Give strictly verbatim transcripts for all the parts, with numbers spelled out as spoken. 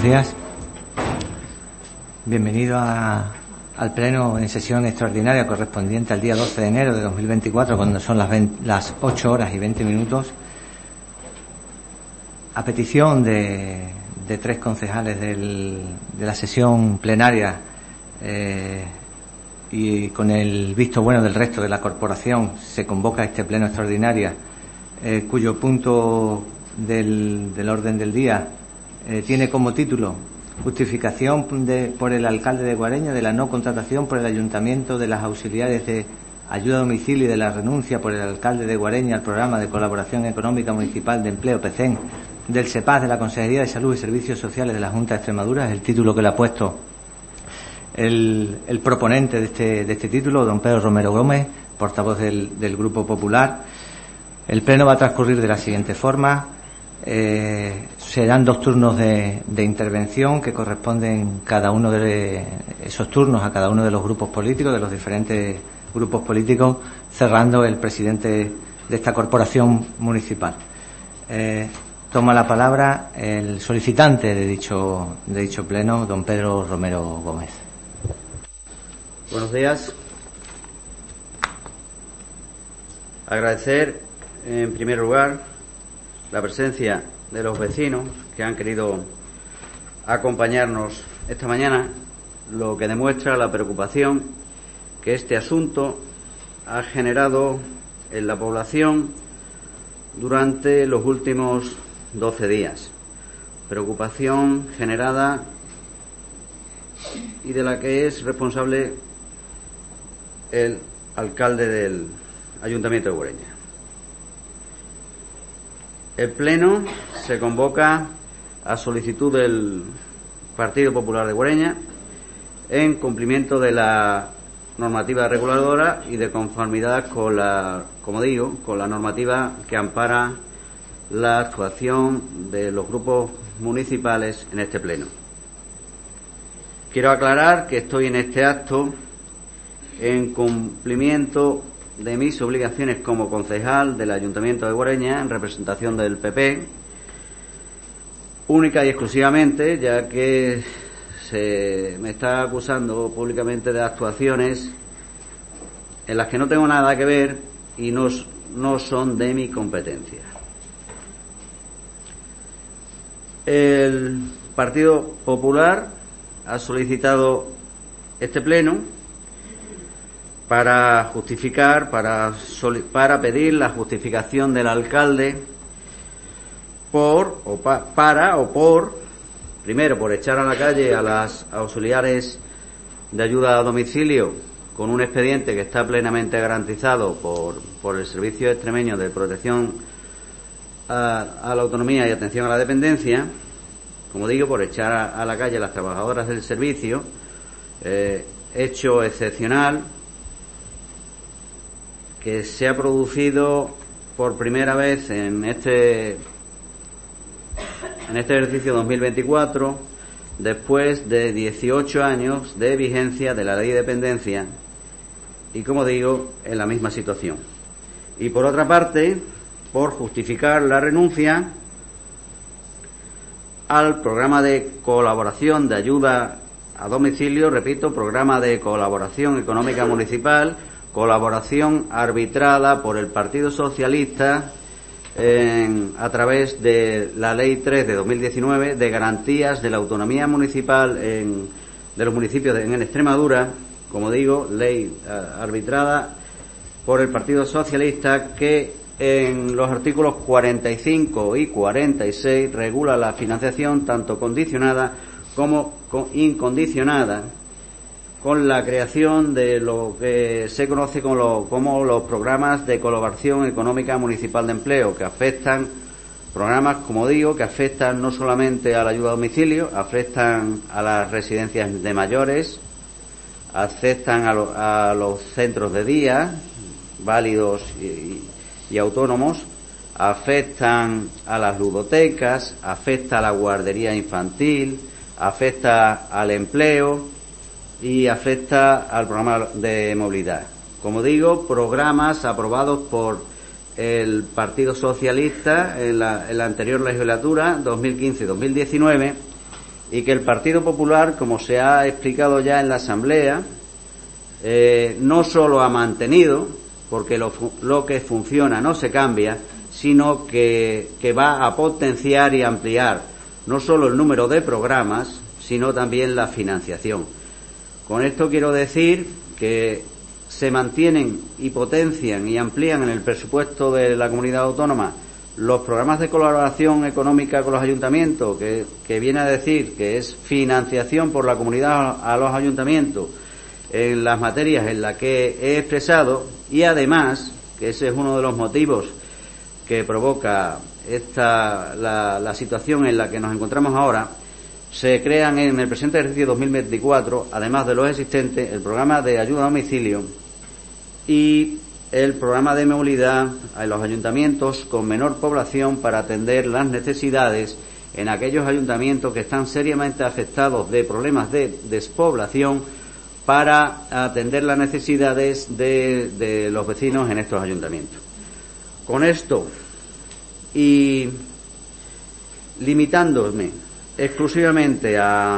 Buenos días. Bienvenido a, al Pleno en sesión extraordinaria correspondiente al día doce de enero de dos mil veinticuatro, cuando son las, veinte, las ocho horas y veinte minutos. A petición de, de tres concejales del, de la sesión plenaria eh, y con el visto bueno del resto de la corporación, se convoca este Pleno extraordinario, eh, cuyo punto del, del orden del día eh, tiene como título: justificación de, por el alcalde de Guareña de la no contratación por el ayuntamiento de las auxiliares de ayuda a domicilio y de la renuncia por el alcalde de Guareña al programa de colaboración económica municipal de empleo P C E N del SEPAS de la Consejería de Salud y Servicios Sociales de la Junta de Extremadura. Es el título que le ha puesto el, el proponente de este, de este título, don Pedro Romero Gómez, portavoz del, del Grupo Popular. El pleno va a transcurrir de la siguiente forma. Eh, serán dos turnos de, de intervención que corresponden cada uno de esos turnos a cada uno de los grupos políticos, de los diferentes grupos políticos, cerrando el presidente de esta corporación municipal. Eh, toma la palabra el solicitante de dicho, de dicho pleno, don Pedro Romero Gómez. Buenos días. Agradecer en primer lugar la presencia de los vecinos que han querido acompañarnos esta mañana, lo que demuestra la preocupación que este asunto ha generado en la población durante los últimos doce días. Preocupación generada y de la que es responsable el alcalde del Ayuntamiento de Guareña. El Pleno se convoca a solicitud del Partido Popular de Guareña en cumplimiento de la normativa reguladora y de conformidad con la, como digo, con la normativa que ampara la actuación de los grupos municipales en este Pleno. Quiero aclarar que estoy en este acto en cumplimiento de mis obligaciones como concejal del Ayuntamiento de Guareña en representación del P P, única y exclusivamente, ya que se me está acusando públicamente de actuaciones en las que no tengo nada que ver y no, no son de mi competencia. El Partido Popular ha solicitado este pleno para justificar, para, para pedir la justificación del alcalde por, o pa, para o por, primero, por echar a la calle a las auxiliares de ayuda a domicilio con un expediente que está plenamente garantizado por, por el Servicio Extremeño de Protección a, a la Autonomía y Atención a la Dependencia, como digo, por echar a, a la calle a las trabajadoras del servicio, eh, hecho excepcional que se ha producido por primera vez en este en este ejercicio dos mil veinticuatro, después de dieciocho años de vigencia de la Ley de Dependencia y, como digo, en la misma situación. Y por otra parte, por justificar la renuncia al programa de colaboración de ayuda a domicilio, repito, programa de colaboración económica municipal, colaboración arbitrada por el Partido Socialista en, a través de la Ley tres de dos mil diecinueve de garantías de la autonomía municipal en, de los municipios de, en Extremadura, como digo, ley uh, arbitrada por el Partido Socialista, que en los artículos cuarenta y cinco y cuarenta y seis regula la financiación tanto condicionada como incondicionada, con la creación de lo que se conoce como, lo, como los programas de colaboración económica municipal de empleo, que afectan, programas, como digo, que afectan no solamente a la ayuda a domicilio, afectan a las residencias de mayores, afectan a, lo, a los centros de día, válidos y, y, y autónomos, afectan a las ludotecas, afecta a la guardería infantil, afecta al empleo y afecta al programa de movilidad. Como digo, programas aprobados por el Partido Socialista en la, en la anterior legislatura, dos mil quince y dos mil diecinueve, y que el Partido Popular, como se ha explicado ya en la Asamblea, eh, no solo ha mantenido, porque lo, lo que funciona no se cambia, sino que, que va a potenciar y ampliar no solo el número de programas, sino también la financiación. Con esto quiero decir que se mantienen y potencian y amplían en el presupuesto de la comunidad autónoma los programas de colaboración económica con los ayuntamientos, que, que viene a decir que es financiación por la comunidad a los ayuntamientos en las materias en las que he expresado, y además, que ese es uno de los motivos que provoca esta la, la situación en la que nos encontramos ahora, se crean en el presente ejercicio dos mil veinticuatro, además de los existentes, el programa de ayuda a domicilio y el programa de movilidad a los ayuntamientos con menor población para atender las necesidades en aquellos ayuntamientos que están seriamente afectados de problemas de despoblación, para atender las necesidades de, de los vecinos en estos ayuntamientos. Con esto, y limitándome exclusivamente a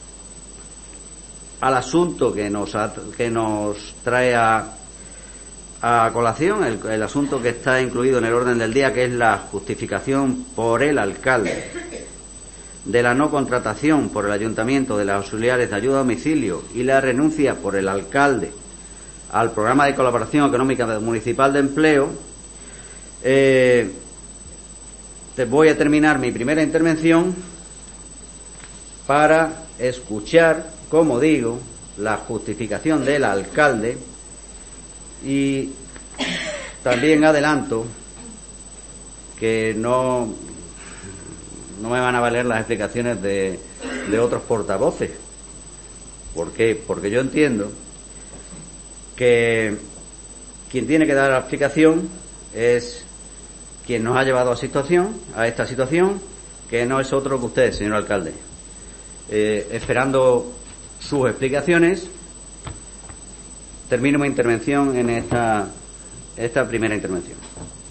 al asunto que nos que nos trae a, a colación, el, el asunto que está incluido en el orden del día, que es la justificación por el alcalde de la no contratación por el ayuntamiento de las auxiliares de ayuda a domicilio y la renuncia por el alcalde al programa de colaboración económica municipal de empleo, eh, te voy a terminar mi primera intervención para escuchar, como digo, la justificación del alcalde, y también adelanto que no no me van a valer las explicaciones de, de otros portavoces. ¿Por qué? Porque yo entiendo que quien tiene que dar la explicación es quien nos ha llevado a situación, a esta situación, que no es otro que usted, señor alcalde. Eh, esperando sus explicaciones, termino mi intervención en esta, esta primera intervención.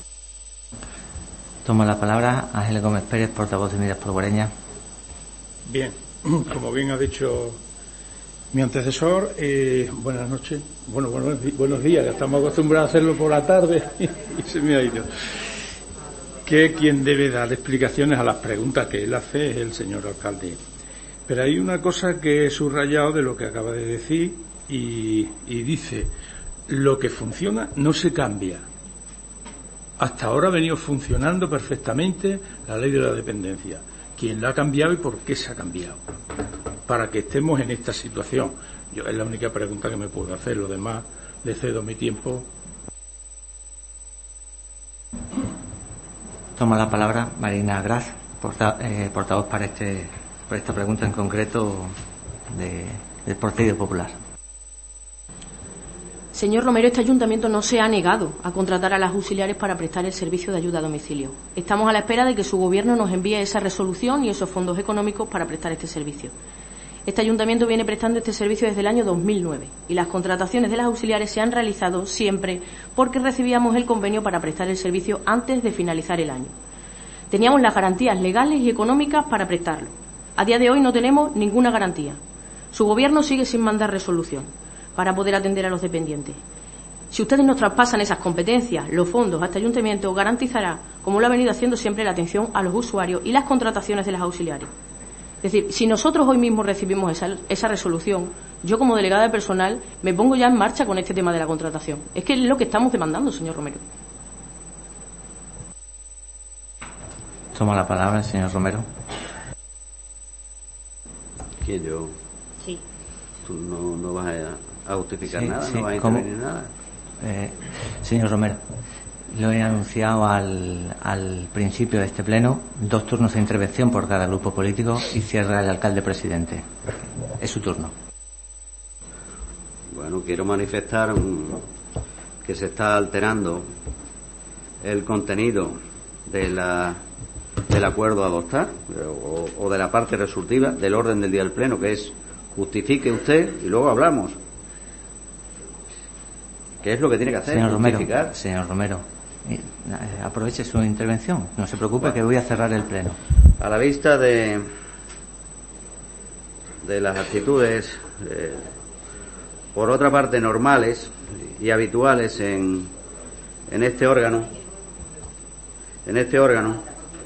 Toma la palabra Ángel Gómez Pérez, portavoz de Unidas por Guareña. Bien, como bien ha dicho mi antecesor, eh, buenas noches, bueno, buenos, buenos días, ya estamos acostumbrados a hacerlo por la tarde y se me ha ido. Que quien debe dar explicaciones a las preguntas que él hace es el señor alcalde. Pero hay una cosa que he subrayado de lo que acaba de decir y, y dice, lo que funciona no se cambia. Hasta ahora ha venido funcionando perfectamente la ley de la dependencia. ¿Quién la ha cambiado y por qué se ha cambiado? Para que estemos en esta situación. Yo, es la única pregunta que me puedo hacer. Lo demás, le cedo mi tiempo. Toma la palabra Marina Graz, porta, eh, portavoz para este, para esta pregunta en concreto de, del Partido Popular. Señor Romero, este ayuntamiento no se ha negado a contratar a las auxiliares para prestar el servicio de ayuda a domicilio. Estamos a la espera de que su gobierno nos envíe esa resolución y esos fondos económicos para prestar este servicio. Este ayuntamiento viene prestando este servicio desde el año dos mil nueve y las contrataciones de las auxiliares se han realizado siempre porque recibíamos el convenio para prestar el servicio antes de finalizar el año. Teníamos las garantías legales y económicas para prestarlo. A día de hoy no tenemos ninguna garantía. Su gobierno sigue sin mandar resolución para poder atender a los dependientes. Si ustedes nos traspasan esas competencias, los fondos a este ayuntamiento, garantizará, como lo ha venido haciendo siempre, la atención a los usuarios y las contrataciones de las auxiliares. Es decir, si nosotros hoy mismo recibimos esa, esa resolución, yo como delegada de personal me pongo ya en marcha con este tema de la contratación. Es que es lo que estamos demandando, señor Romero. Toma la palabra el señor Romero. ¿Quién, yo? Sí. Tú no, no vas a, a justificar sí, nada, sí, no vas a intervenir ¿cómo? Nada. Eh, señor Romero, lo he anunciado al, al principio de este pleno, dos turnos de intervención por cada grupo político y cierra el alcalde presidente. Es su turno. Bueno, quiero manifestar un, que se está alterando el contenido de la, del acuerdo a adoptar o, o de la parte resolutiva del orden del día del pleno, que es justifique usted y luego hablamos. ¿Qué es lo que tiene que hacer? Señor Romero, justificar. señor Romero, aproveche su intervención. No se preocupe, bueno, que voy a cerrar el pleno. A la vista de de las actitudes, eh, por otra parte, normales y habituales en, en este órgano, en este órgano,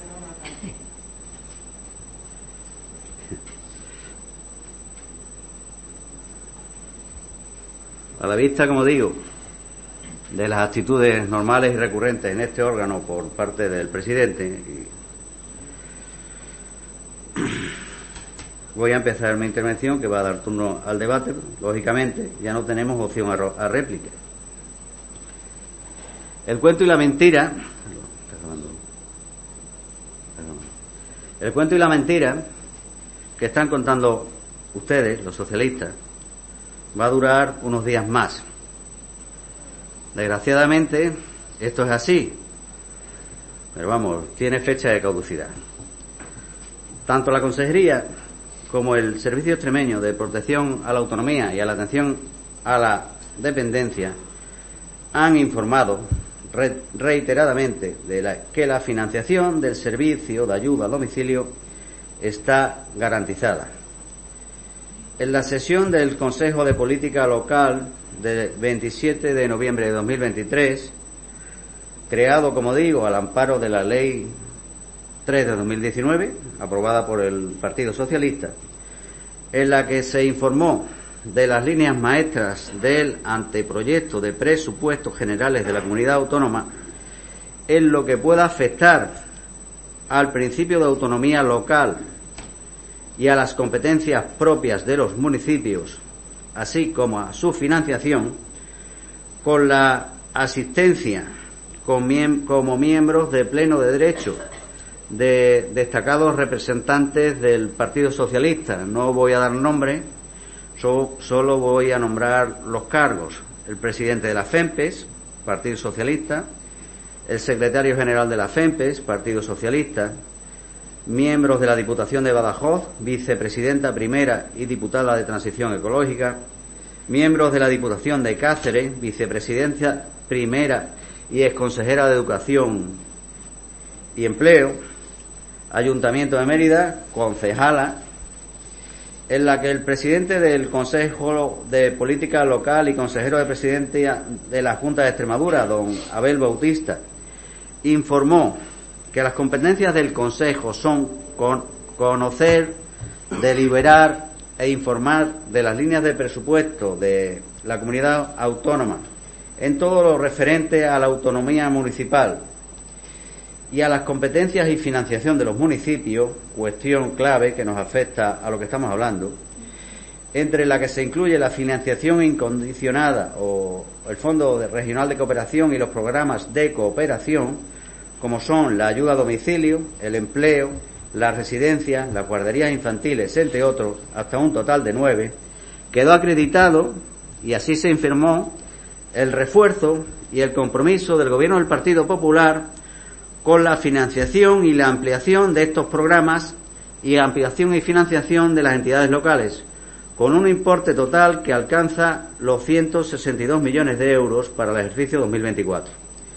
a la vista, como digo, de las actitudes normales y recurrentes en este órgano por parte del presidente, y voy a empezar mi intervención, que va a dar turno al debate. Lógicamente, ya no tenemos opción a, a réplica. El cuento y la mentira, el cuento y la mentira que están contando ustedes, los socialistas, va a durar unos días más. Desgraciadamente, esto es así, pero vamos, tiene fecha de caducidad. Tanto la Consejería como el Servicio Extremeño de Protección a la Autonomía y a la Atención a la Dependencia han informado re reiteradamente de la, que la financiación del servicio de ayuda a domicilio está garantizada. En la sesión del Consejo de Política Local del veintisiete de noviembre de dos mil veintitrés, creado, como digo, al amparo de la Ley tres de dos mil diecinueve, aprobada por el Partido Socialista, en la que se informó de las líneas maestras del anteproyecto de presupuestos generales de la comunidad autónoma en lo que pueda afectar al principio de autonomía local y a las competencias propias de los municipios, así como a su financiación, con la asistencia como miembros de pleno de derecho de destacados representantes del Partido Socialista. No voy a dar nombre, so, solo voy a nombrar los cargos: el presidente de la FEMPES, Partido Socialista; el secretario general de la FEMPES, Partido Socialista; miembros de la Diputación de Badajoz, vicepresidenta primera y diputada de Transición Ecológica; miembros de la Diputación de Cáceres, vicepresidenta primera y exconsejera de Educación y Empleo; Ayuntamiento de Mérida, concejala, en la que el presidente del Consejo de Política Local y consejero de Presidencia de la Junta de Extremadura, don Abel Bautista, informó que las competencias del Consejo son con conocer, deliberar e informar de las líneas de presupuesto de la comunidad autónoma en todo lo referente a la autonomía municipal y a las competencias y financiación de los municipios, cuestión clave que nos afecta a lo que estamos hablando, entre la que se incluye la financiación incondicionada o el Fondo Regional de Cooperación y los programas de cooperación, como son la ayuda a domicilio, el empleo, las residencias, las guarderías infantiles, entre otros, hasta un total de nueve. Quedó acreditado, y así se informó, el refuerzo y el compromiso del Gobierno del Partido Popular con la financiación y la ampliación de estos programas y ampliación y financiación de las entidades locales, con un importe total que alcanza los ciento sesenta y dos millones de euros para el ejercicio dos mil veinticuatro.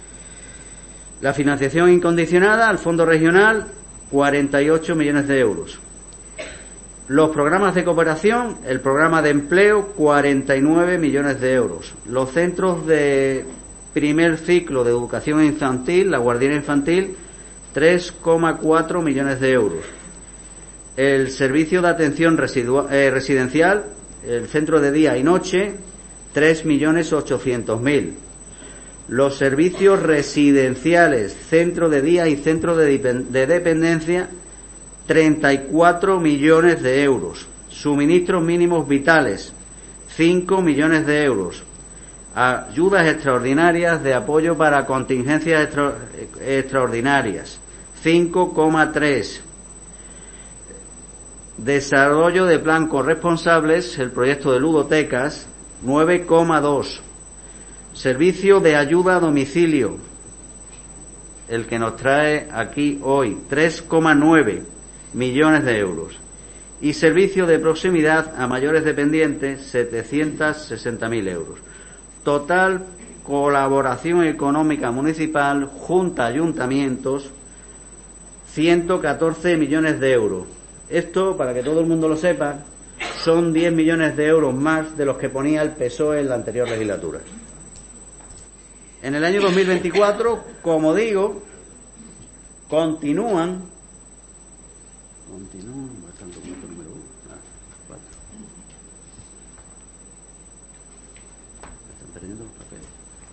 La financiación incondicionada al Fondo Regional, cuarenta y ocho millones de euros. Los programas de cooperación, el programa de empleo, cuarenta y nueve millones de euros. Los centros de primer ciclo de educación infantil, la guardería infantil, tres coma cuatro millones de euros. El servicio de atención eh, residencial, el centro de día y noche, tres millones ochocientos mil. Los servicios residenciales, centro de día y centro de, de dependencia, treinta y cuatro millones de euros. Suministros mínimos vitales, cinco millones de euros. Ayudas extraordinarias de apoyo para contingencias extra, extraordinarias, cinco coma tres. Desarrollo de plan corresponsables, el proyecto de ludotecas, nueve coma dos. Servicio de ayuda a domicilio, el que nos trae aquí hoy, tres coma nueve millones de euros. Y servicio de proximidad a mayores dependientes, setecientos sesenta mil euros. Total colaboración económica municipal, junta, ayuntamientos, ciento catorce millones de euros. Esto, para que todo el mundo lo sepa, son diez millones de euros más de los que ponía el P S O E en la anterior legislatura. En el año dos mil veinticuatro, como digo, continúan, continúan, número uno, ah, cuatro. Están perdiendo los papeles.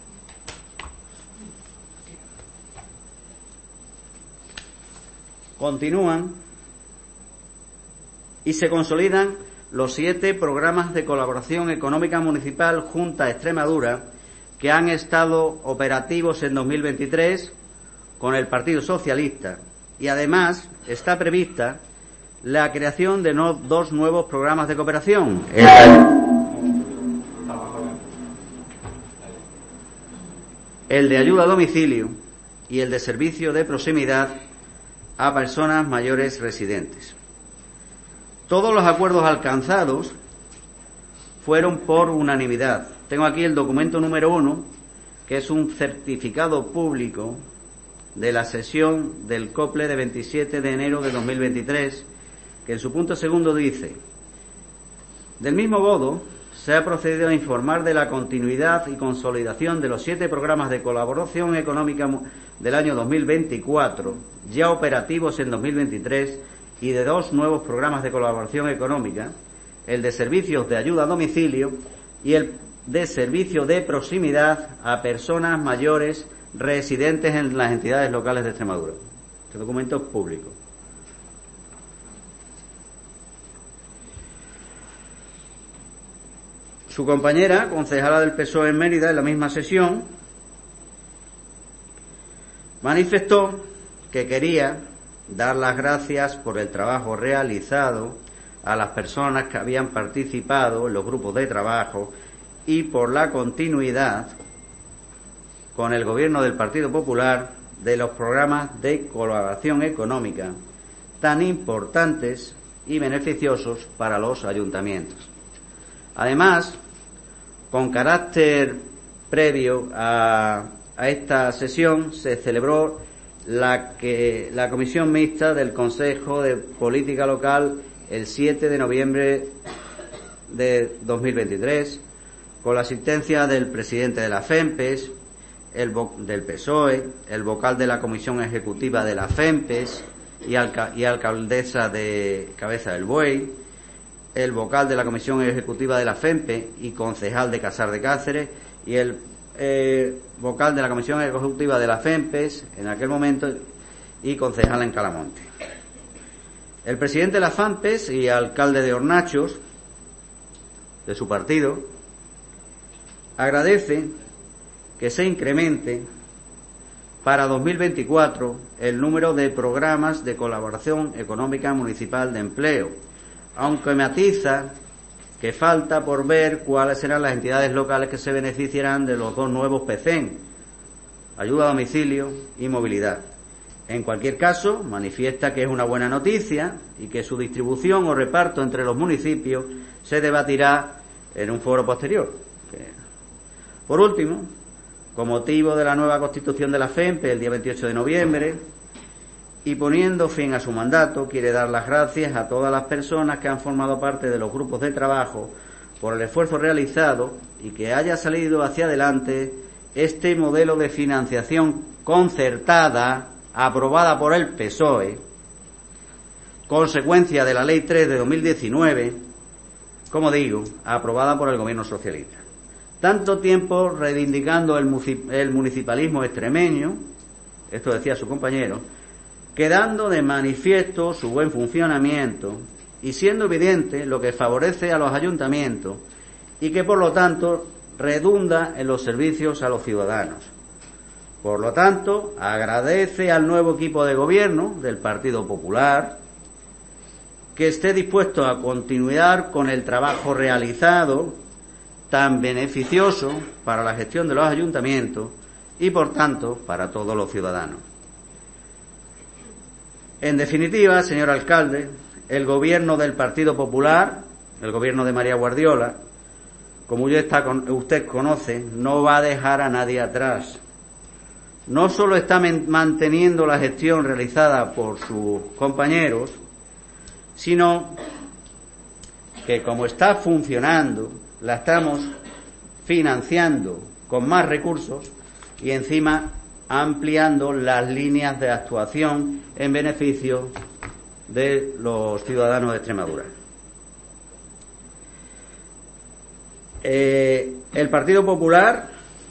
Continúan y se consolidan los siete programas de colaboración económica municipal Junta Extremadura que han estado operativos en dos mil veintitrés con el Partido Socialista, y además está prevista la creación de no, dos nuevos programas de cooperación. El, el de ayuda a domicilio y el de servicio de proximidad a personas mayores residentes. Todos los acuerdos alcanzados fueron por unanimidad. Tengo aquí el documento número uno, que es un certificado público de la sesión del COPLE de veintisiete de enero de dos mil veintitrés, que en su punto segundo dice: del mismo modo, se ha procedido a informar de la continuidad y consolidación de los siete programas de colaboración económica del año dos mil veinticuatro, ya operativos en dos mil veintitrés, y de dos nuevos programas de colaboración económica, el de servicios de ayuda a domicilio y el de servicio de proximidad a personas mayores residentes en las entidades locales de Extremadura. Este documento es público. Su compañera, concejala del P S O E en Mérida, en la misma sesión, manifestó que quería dar las gracias por el trabajo realizado a las personas que habían participado en los grupos de trabajo y por la continuidad con el gobierno del Partido Popular de los programas de colaboración económica tan importantes y beneficiosos para los ayuntamientos. Además, con carácter previo a, a esta sesión, se celebró la, que, la comisión mixta del Consejo de Política Local el siete de noviembre de dos mil veintitrés, con la asistencia del presidente de la FEMPES, el del P S O E, el vocal de la Comisión Ejecutiva de la FEMPES y, alca y alcaldesa de Cabeza del Buey, el vocal de la Comisión Ejecutiva de la FEMPE y concejal de Casar de Cáceres, y el eh, vocal de la Comisión Ejecutiva de la FEMPES en aquel momento y concejal en Calamonte. El presidente de la FEMPES y alcalde de Hornachos, de su partido, agradece que se incremente para dos mil veinticuatro el número de programas de colaboración económica municipal de empleo, aunque matiza que falta por ver cuáles serán las entidades locales que se beneficiarán de los dos nuevos P C E N, ayuda a domicilio y movilidad. En cualquier caso, manifiesta que es una buena noticia y que su distribución o reparto entre los municipios se debatirá en un foro posterior. Por último, con motivo de la nueva constitución de la FEMPE el día veintiocho de noviembre, y poniendo fin a su mandato, quiere dar las gracias a todas las personas que han formado parte de los grupos de trabajo por el esfuerzo realizado y que haya salido hacia adelante este modelo de financiación concertada aprobada por el P S O E, consecuencia de la Ley tres de dos mil diecinueve, como digo, aprobada por el Gobierno socialista. Tanto tiempo reivindicando el municipalismo extremeño, esto decía su compañero, quedando de manifiesto su buen funcionamiento y siendo evidente lo que favorece a los ayuntamientos y que por lo tanto redunda en los servicios a los ciudadanos. Por lo tanto, agradece al nuevo equipo de gobierno del Partido Popular que esté dispuesto a continuar con el trabajo realizado tan beneficioso para la gestión de los ayuntamientos y por tanto para todos los ciudadanos. En definitiva, señor alcalde, el gobierno del Partido Popular, el gobierno de María Guardiola, como usted conoce, no va a dejar a nadie atrás. No solo está manteniendo la gestión realizada por sus compañeros, sino que que como está funcionando, la estamos financiando con más recursos y encima ampliando las líneas de actuación en beneficio de los ciudadanos de Extremadura. Eh, el Partido Popular,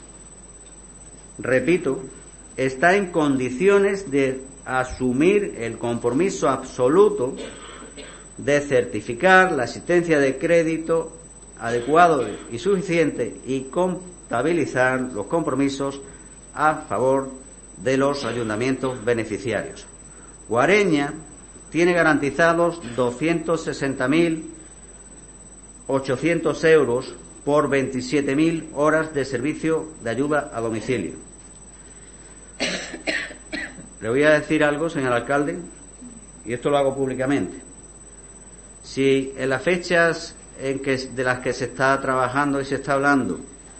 repito, está en condiciones de asumir el compromiso absoluto de certificar la existencia de crédito adecuado y suficiente y contabilizar los compromisos a favor de los ayuntamientos beneficiarios. Guareña tiene garantizados doscientos sesenta mil ochocientos euros por veintisiete mil horas de servicio de ayuda a domicilio. Le voy a decir algo, señor alcalde, y esto lo hago públicamente. Si en las fechas en que, de las que se está trabajando y se está hablando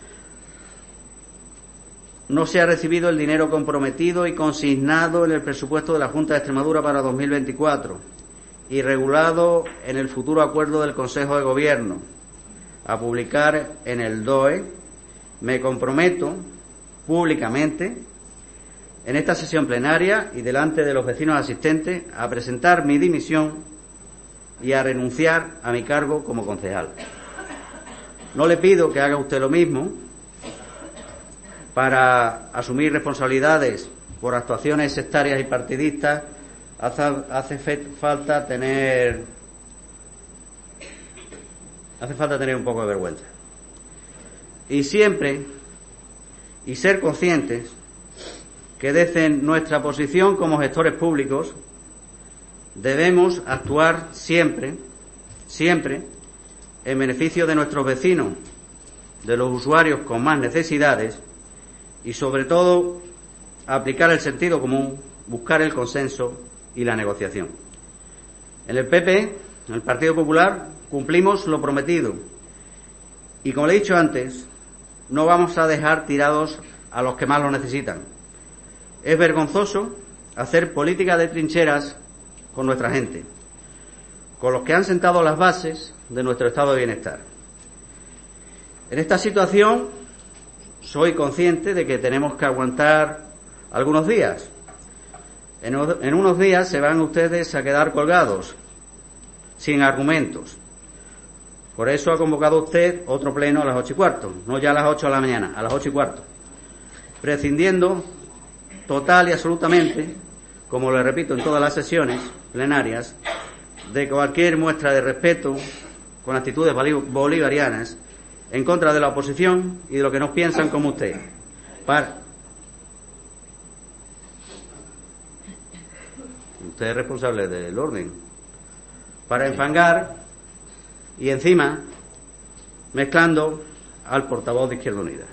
no se ha recibido el dinero comprometido y consignado en el presupuesto de la Junta de Extremadura para dos mil veinticuatro y regulado en el futuro acuerdo del Consejo de Gobierno a publicar en el D O E, me comprometo públicamente en esta sesión plenaria y delante de los vecinos asistentes a presentar mi dimisión y a renunciar a mi cargo como concejal. No le pido que haga usted lo mismo para asumir responsabilidades por actuaciones sectarias y partidistas. Hace, hace falta tener hace falta tener un poco de vergüenza y siempre y ser conscientes que desde nuestra posición como gestores públicos debemos actuar siempre, siempre en beneficio de nuestros vecinos, de los usuarios con más necesidades y sobre todo aplicar el sentido común, buscar el consenso y la negociación. En el P P, en el Partido Popular, cumplimos lo prometido y, como le he dicho antes, no vamos a dejar tirados a los que más lo necesitan. Es vergonzoso hacer política de trincheras con nuestra gente, con los que han sentado las bases de nuestro estado de bienestar. En esta situación soy consciente de que tenemos que aguantar algunos días. En, en unos días se van ustedes a quedar colgados, sin argumentos. Por eso ha convocado usted otro pleno a las ocho y cuarto, no ya a las ocho de la mañana, a las ocho y cuarto, prescindiendo total y absolutamente, como le repito en todas las sesiones plenarias, de cualquier muestra de respeto con actitudes bolivarianas en contra de la oposición y de lo que no piensan como usted. Para... Usted es responsable del orden. Para enfangar y encima mezclando al portavoz de Izquierda Unida.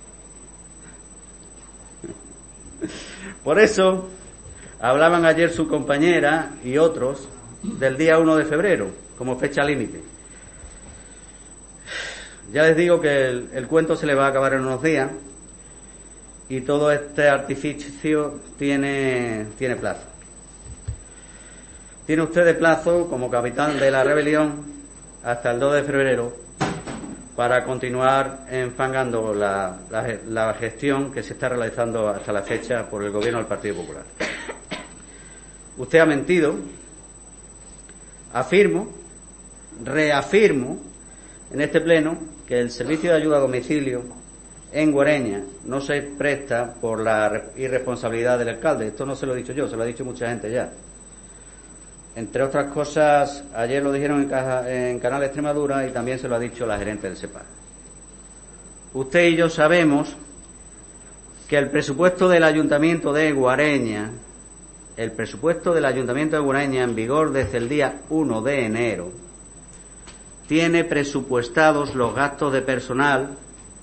Por eso hablaban ayer su compañera y otros del día uno de febrero como fecha límite. Ya les digo que el, el cuento se le va a acabar en unos días y todo este artificio tiene, tiene plazo. Tiene usted de plazo como capitán de la rebelión hasta el dos de febrero para continuar enfangando la, la, la gestión que se está realizando hasta la fecha por el gobierno del Partido Popular. Usted ha mentido. Afirmo, reafirmo en este pleno que el servicio de ayuda a domicilio en Guareña no se presta por la irresponsabilidad del alcalde. Esto no se lo he dicho yo, se lo ha dicho mucha gente ya. Entre otras cosas, ayer lo dijeron en, Caja, en Canal Extremadura y también se lo ha dicho la gerente del SEPAR. Usted y yo sabemos que el presupuesto del Ayuntamiento de Guareña, el presupuesto del Ayuntamiento de Guareña en vigor desde el día uno de enero, tiene presupuestados los gastos de personal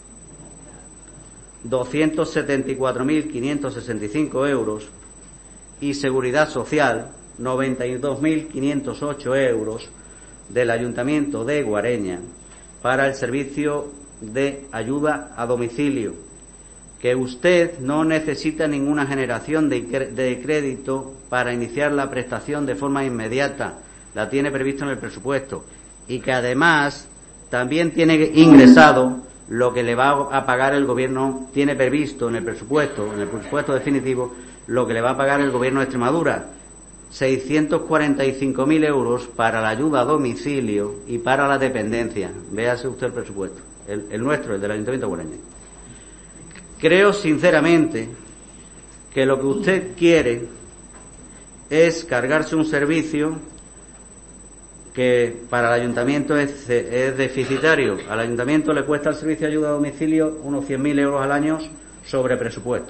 doscientos setenta y cuatro mil quinientos sesenta y cinco euros y seguridad social noventa y dos mil quinientos ocho euros del Ayuntamiento de Guareña para el servicio de ayuda a domicilio, que usted no necesita ninguna generación de, de crédito para iniciar la prestación de forma inmediata, la tiene previsto en el presupuesto, y que además también tiene ingresado lo que le va a pagar el gobierno, tiene previsto en el presupuesto, en el presupuesto definitivo, lo que le va a pagar el gobierno de Extremadura, seiscientos cuarenta y cinco mil euros para la ayuda a domicilio y para la dependencia. Véase usted el presupuesto, el, el nuestro, el del Ayuntamiento de Guareña. Creo sinceramente que lo que usted quiere es cargarse un servicio que para el ayuntamiento es, es deficitario. Al ayuntamiento le cuesta el servicio de ayuda a domicilio unos cien mil euros al año sobre presupuesto.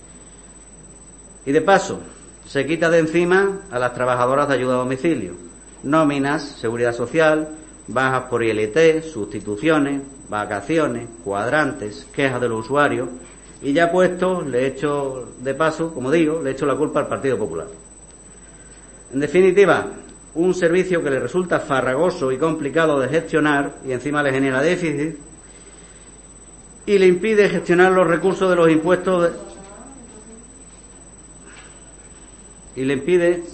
Y de paso, se quita de encima a las trabajadoras de ayuda a domicilio. Nóminas, seguridad social, bajas por I L T, sustituciones, vacaciones, cuadrantes, quejas de los usuarios. Y ya puesto, le echo de paso, como digo, le echo la culpa al Partido Popular. En definitiva, un servicio que le resulta farragoso y complicado de gestionar y encima le genera déficit y le impide gestionar los recursos de los impuestos de, y le impide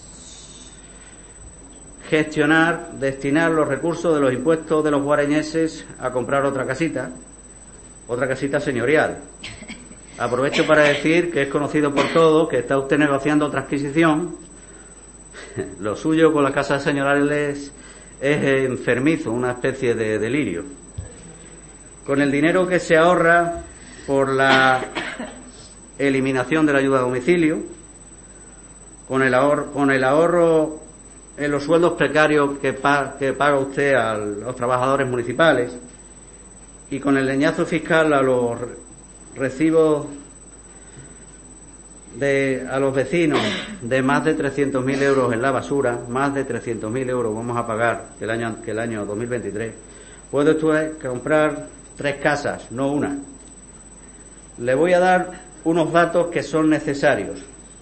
gestionar, destinar los recursos de los impuestos de los guareñeses a comprar otra casita, otra casita señorial. Aprovecho para decir que es conocido por todos que está usted negociando otra adquisición. Lo suyo con las casas señoriales es enfermizo, una especie de delirio. Con el dinero que se ahorra por la eliminación de la ayuda a domicilio, con el ahorro, con el ahorro en los sueldos precarios que, pa, que paga usted a los trabajadores municipales y con el leñazo fiscal a los recibos de a los vecinos de más de trescientos mil euros en la basura, más de trescientos mil euros vamos a pagar que el año que el año dos mil veintitrés, puede usted comprar tres casas, no una. Le voy a dar unos datos que son necesarios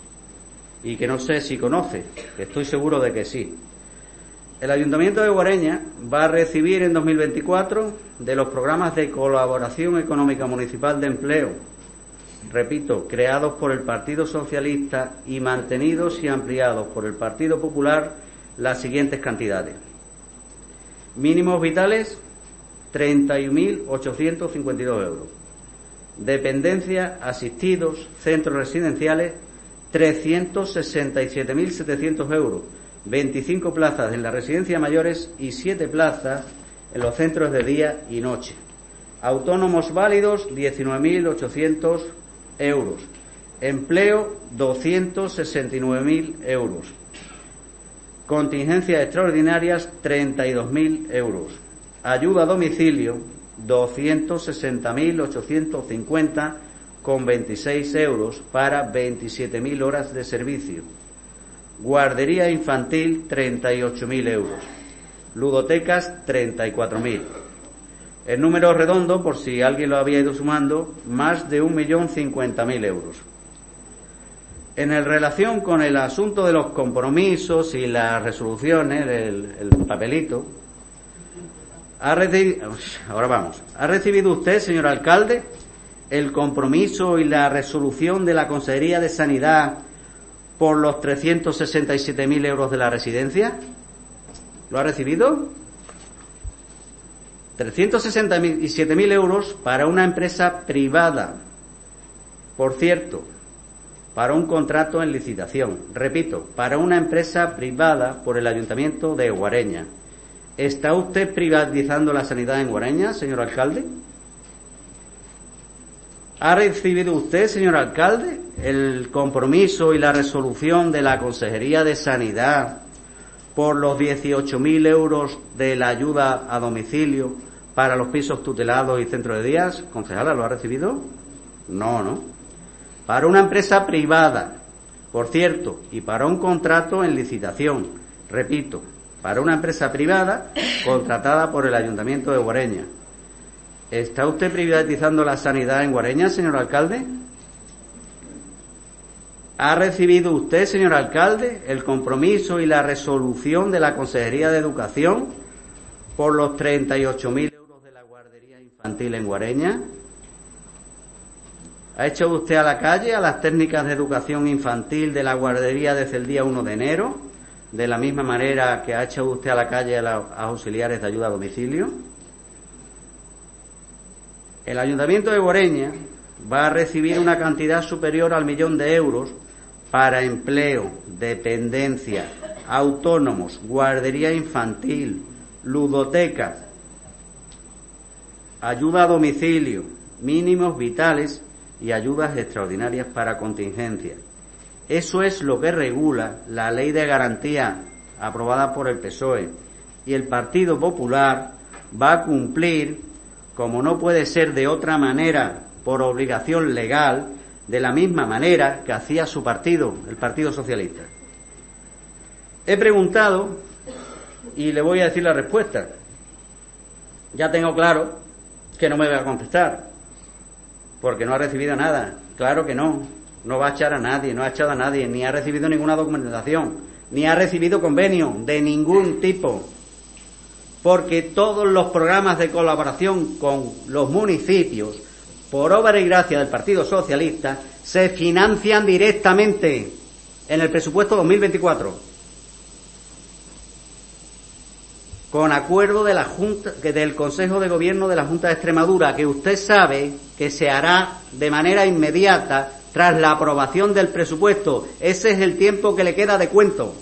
y que no sé si conoce, que estoy seguro de que sí. El Ayuntamiento de Guareña va a recibir en dos mil veinticuatro de los programas de colaboración económica municipal de empleo, repito, creados por el Partido Socialista y mantenidos y ampliados por el Partido Popular, las siguientes cantidades. Mínimos vitales, treinta y un mil ochocientos cincuenta y dos euros. Dependencia, asistidos, centros residenciales, trescientos sesenta y siete mil setecientos euros. veinticinco plazas en las residencias mayores y siete plazas en los centros de día y noche. Autónomos válidos, diecinueve mil ochocientos euros. Empleo, doscientos sesenta y nueve mil euros. Contingencias extraordinarias, treinta y dos mil euros. Ayuda a domicilio, doscientos sesenta mil ochocientos cincuenta con veintiséis euros para veintisiete mil horas de servicio. Guardería infantil, treinta y ocho mil euros. Ludotecas, treinta y cuatro mil. El número redondo, por si alguien lo había ido sumando, más de un millón cincuenta mil euros. En relación con el asunto de los compromisos y las resoluciones, el, el papelito, ha recibido, ahora vamos, ¿ha recibido usted, señor alcalde, el compromiso y la resolución de la Consejería de Sanidad por los trescientos sesenta y siete mil euros de la residencia? ¿Lo ha recibido? trescientos sesenta y siete mil euros para una empresa privada, por cierto, para un contrato en licitación. Repito, para una empresa privada por el Ayuntamiento de Guareña. ¿Está usted privatizando la sanidad en Guareña, señor alcalde? ¿Ha recibido usted, señor alcalde, el compromiso y la resolución de la Consejería de Sanidad por los dieciocho mil euros de la ayuda a domicilio para los pisos tutelados y centros de días? Concejala, ¿lo ha recibido? No, no. Para una empresa privada, por cierto, y para un contrato en licitación, repito, para una empresa privada contratada por el Ayuntamiento de Guareña. ¿Está usted privatizando la sanidad en Guareña, señor alcalde? ¿Ha recibido usted, señor alcalde, el compromiso y la resolución de la Consejería de Educación por los treinta y ocho mil euros de la guardería infantil en Guareña? ¿Ha echado usted a la calle a las técnicas de educación infantil de la guardería desde el día uno de enero? de la misma manera que ha echado usted a la calle a los auxiliares de ayuda a domicilio? El Ayuntamiento de Guareña va a recibir una cantidad superior al millón de euros para empleo, dependencia, autónomos, guardería infantil, ludoteca, ayuda a domicilio, mínimos vitales y ayudas extraordinarias para contingencias. Eso es lo que regula la Ley de Garantía aprobada por el P S O E, y el Partido Popular va a cumplir, como no puede ser de otra manera, por obligación legal, de la misma manera que hacía su partido, el Partido Socialista. He preguntado y le voy a decir la respuesta. Ya tengo claro que no me va a contestar, porque no ha recibido nada. Claro que no, no va a echar a nadie, no ha echado a nadie, ni ha recibido ninguna documentación, ni ha recibido convenio de ningún tipo, porque todos los programas de colaboración con los municipios, por obra y gracia del Partido Socialista, se financian directamente en el presupuesto dos mil veinticuatro, con acuerdo de la Junta, del Consejo de Gobierno de la Junta de Extremadura, que usted sabe que se hará de manera inmediata tras la aprobación del presupuesto. Ese es el tiempo que le queda de cuento.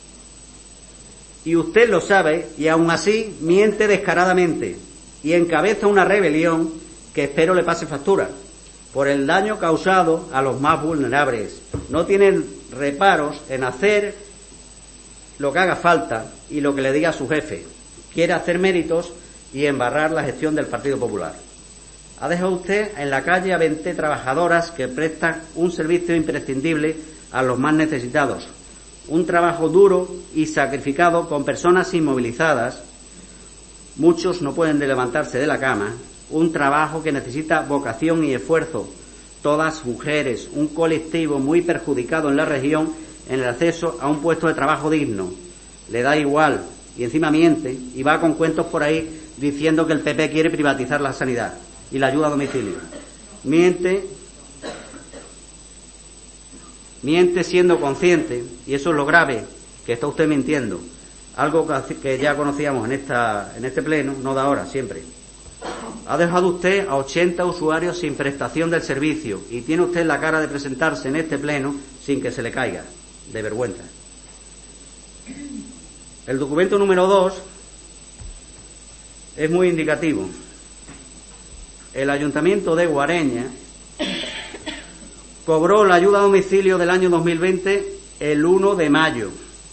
Y usted lo sabe, y aún así miente descaradamente y encabeza una rebelión que espero le pase factura por el daño causado a los más vulnerables. No tienen reparos en hacer lo que haga falta y lo que le diga a su jefe. Quiere hacer méritos y embarrar la gestión del Partido Popular. Ha dejado usted en la calle a veinte trabajadoras que prestan un servicio imprescindible a los más necesitados. Un trabajo duro y sacrificado con personas inmovilizadas. Muchos no pueden levantarse de la cama. Un trabajo que necesita vocación y esfuerzo. Todas mujeres, un colectivo muy perjudicado en la región en el acceso a un puesto de trabajo digno. Le da igual y encima miente y va con cuentos por ahí diciendo que el P P quiere privatizar la sanidad y la ayuda a domicilio. Miente, miente siendo consciente, y eso es lo grave, que está usted mintiendo. Algo que ya conocíamos en esta en este pleno, no de ahora, siempre. Ha dejado usted a ochenta usuarios sin prestación del servicio y tiene usted la cara de presentarse en este pleno sin que se le caiga, de vergüenza. El documento número dos es muy indicativo. El Ayuntamiento de Guareña cobró la ayuda a domicilio del año dos mil veinte el uno de mayo.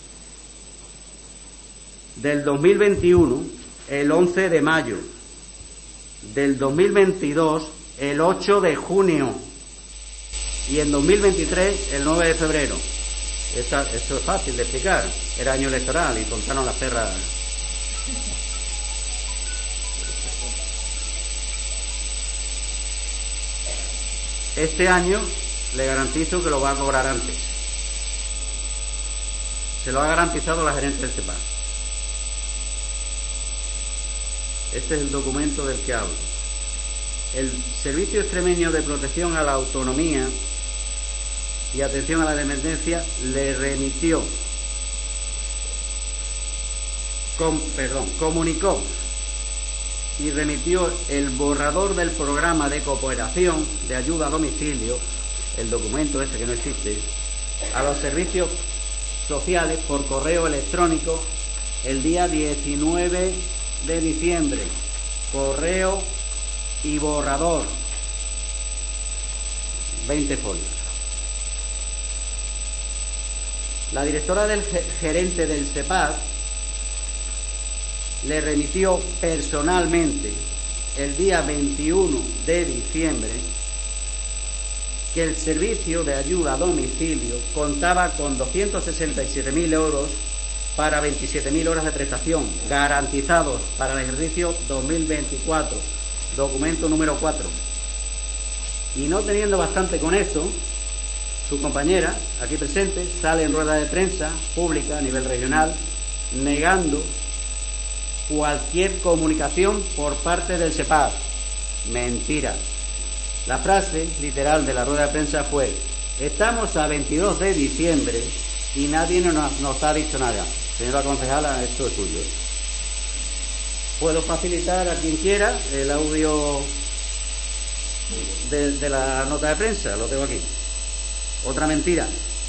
Del dos mil veintiuno, el once de mayo. Del dos mil veintidós, el ocho de junio. Y en dos mil veintitrés, el nueve de febrero. Esta, esto es fácil de explicar. Era año electoral y contaron las perras. Este año le garantizo que lo va a cobrar antes. Se lo ha garantizado la gerente del SEPAD. Este es el documento del que hablo. El Servicio Extremeño de Protección a la Autonomía y Atención a la Dependencia le remitió, com, perdón, comunicó y remitió el borrador del programa de cooperación de ayuda a domicilio, el documento ese que no existe, a los servicios sociales por correo electrónico el día diecinueve de diciembre. Correo y borrador, veinte folios. La directora del gerente del SEPAD le remitió personalmente el día veintiuno de diciembre que el servicio de ayuda a domicilio contaba con doscientos sesenta y siete mil euros para veintisiete mil horas de prestación garantizados para el ejercicio dos mil veinticuatro, documento número cuatro. Y no teniendo bastante con eso, su compañera, aquí presente, sale en rueda de prensa pública a nivel regional negando cualquier comunicación por parte del SEPAD. Mentira. La frase literal de la rueda de prensa fue: estamos a veintidós de diciembre y nadie nos, nos ha dicho nada. Señora concejala, esto es suyo. Puedo facilitar a quien quiera el audio de, de la nota de prensa, lo tengo aquí. Otra mentira.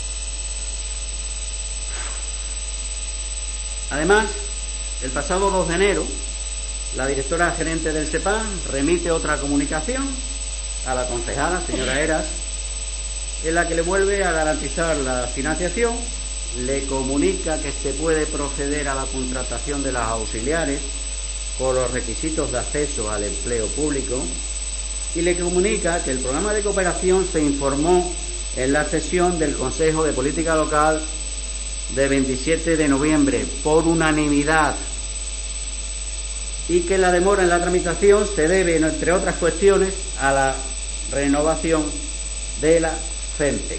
Además, el pasado dos de enero, la directora gerente del SEPAM remite otra comunicación a la concejala, señora Heras, en la que le vuelve a garantizar la financiación, le comunica que se puede proceder a la contratación de las auxiliares con los requisitos de acceso al empleo público y le comunica que el programa de cooperación se informó en la sesión del Consejo de Política Local de veintisiete de noviembre por unanimidad y que la demora en la tramitación se debe, entre otras cuestiones, a la renovación de la CENTEX.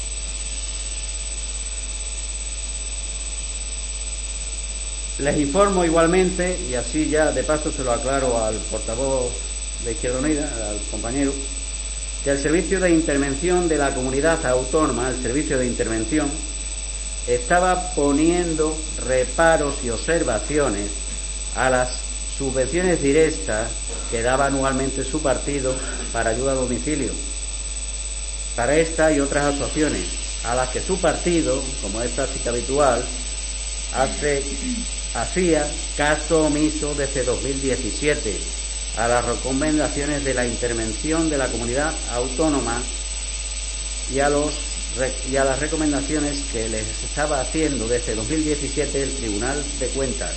Les informo igualmente, y así ya de paso se lo aclaro al portavoz de Izquierda Unida, al compañero, que el Servicio de Intervención de la Comunidad Autónoma, el Servicio de Intervención, estaba poniendo reparos y observaciones a las subvenciones directas que daba anualmente su partido para ayuda a domicilio, para esta y otras actuaciones, a las que su partido, como es práctica habitual, hace, hacía caso omiso desde dos mil diecisiete a las recomendaciones de la intervención de la comunidad autónoma y a los y a las recomendaciones que les estaba haciendo desde dos mil diecisiete el Tribunal de Cuentas.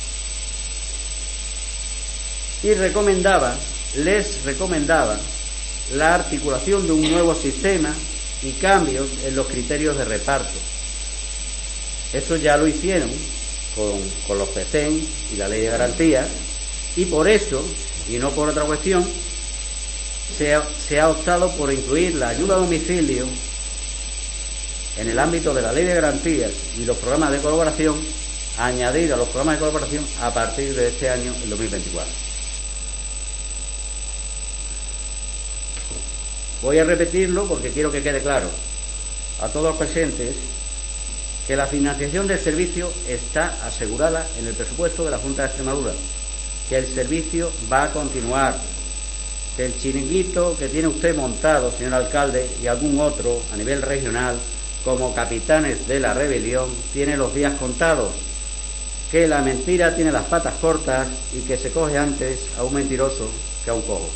Y recomendaba, les recomendaba la articulación de un nuevo sistema y cambios en los criterios de reparto. Eso ya lo hicieron con, con los P C E N y la Ley de Garantías, y por eso, y no por otra cuestión, se ha, se ha optado por incluir la ayuda a domicilio en el ámbito de la Ley de Garantías y los programas de colaboración, añadir a los programas de colaboración a partir de este año, el dos mil veinticuatro. Voy a repetirlo porque quiero que quede claro a todos los presentes que la financiación del servicio está asegurada en el presupuesto de la Junta de Extremadura, que el servicio va a continuar, que el chiringuito que tiene usted montado, señor alcalde, y algún otro a nivel regional, como capitanes de la rebelión, tiene los días contados, que la mentira tiene las patas cortas y que se coge antes a un mentiroso que a un cojo.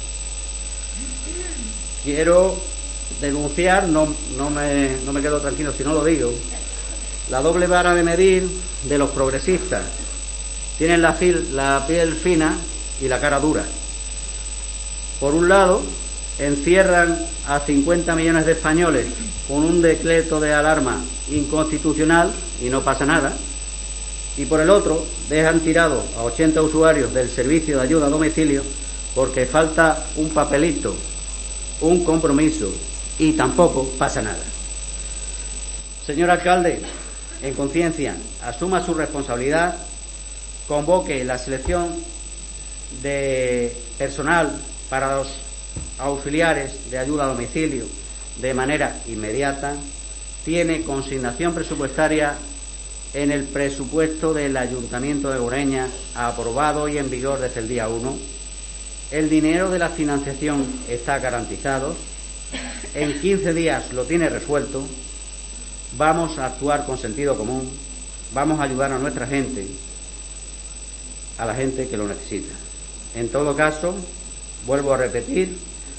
Quiero denunciar, no, no, me, no me quedo tranquilo si no lo digo, la doble vara de medir de los progresistas. Tienen la, fil, la piel fina y la cara dura. Por un lado, encierran a cincuenta millones de españoles con un decreto de alarma inconstitucional y no pasa nada. Y por el otro, dejan tirados a ochenta usuarios del servicio de ayuda a domicilio porque falta un papelito, un compromiso, y tampoco pasa nada. Señor alcalde, en conciencia, asuma su responsabilidad, convoque la selección de personal para los auxiliares de ayuda a domicilio de manera inmediata, tiene consignación presupuestaria en el presupuesto del Ayuntamiento de Goreña, aprobado y en vigor desde el día uno. El dinero de la financiación está garantizado, en quince días lo tiene resuelto. Vamos a actuar con sentido común, vamos a ayudar a nuestra gente, a la gente que lo necesita. En todo caso, vuelvo a repetir,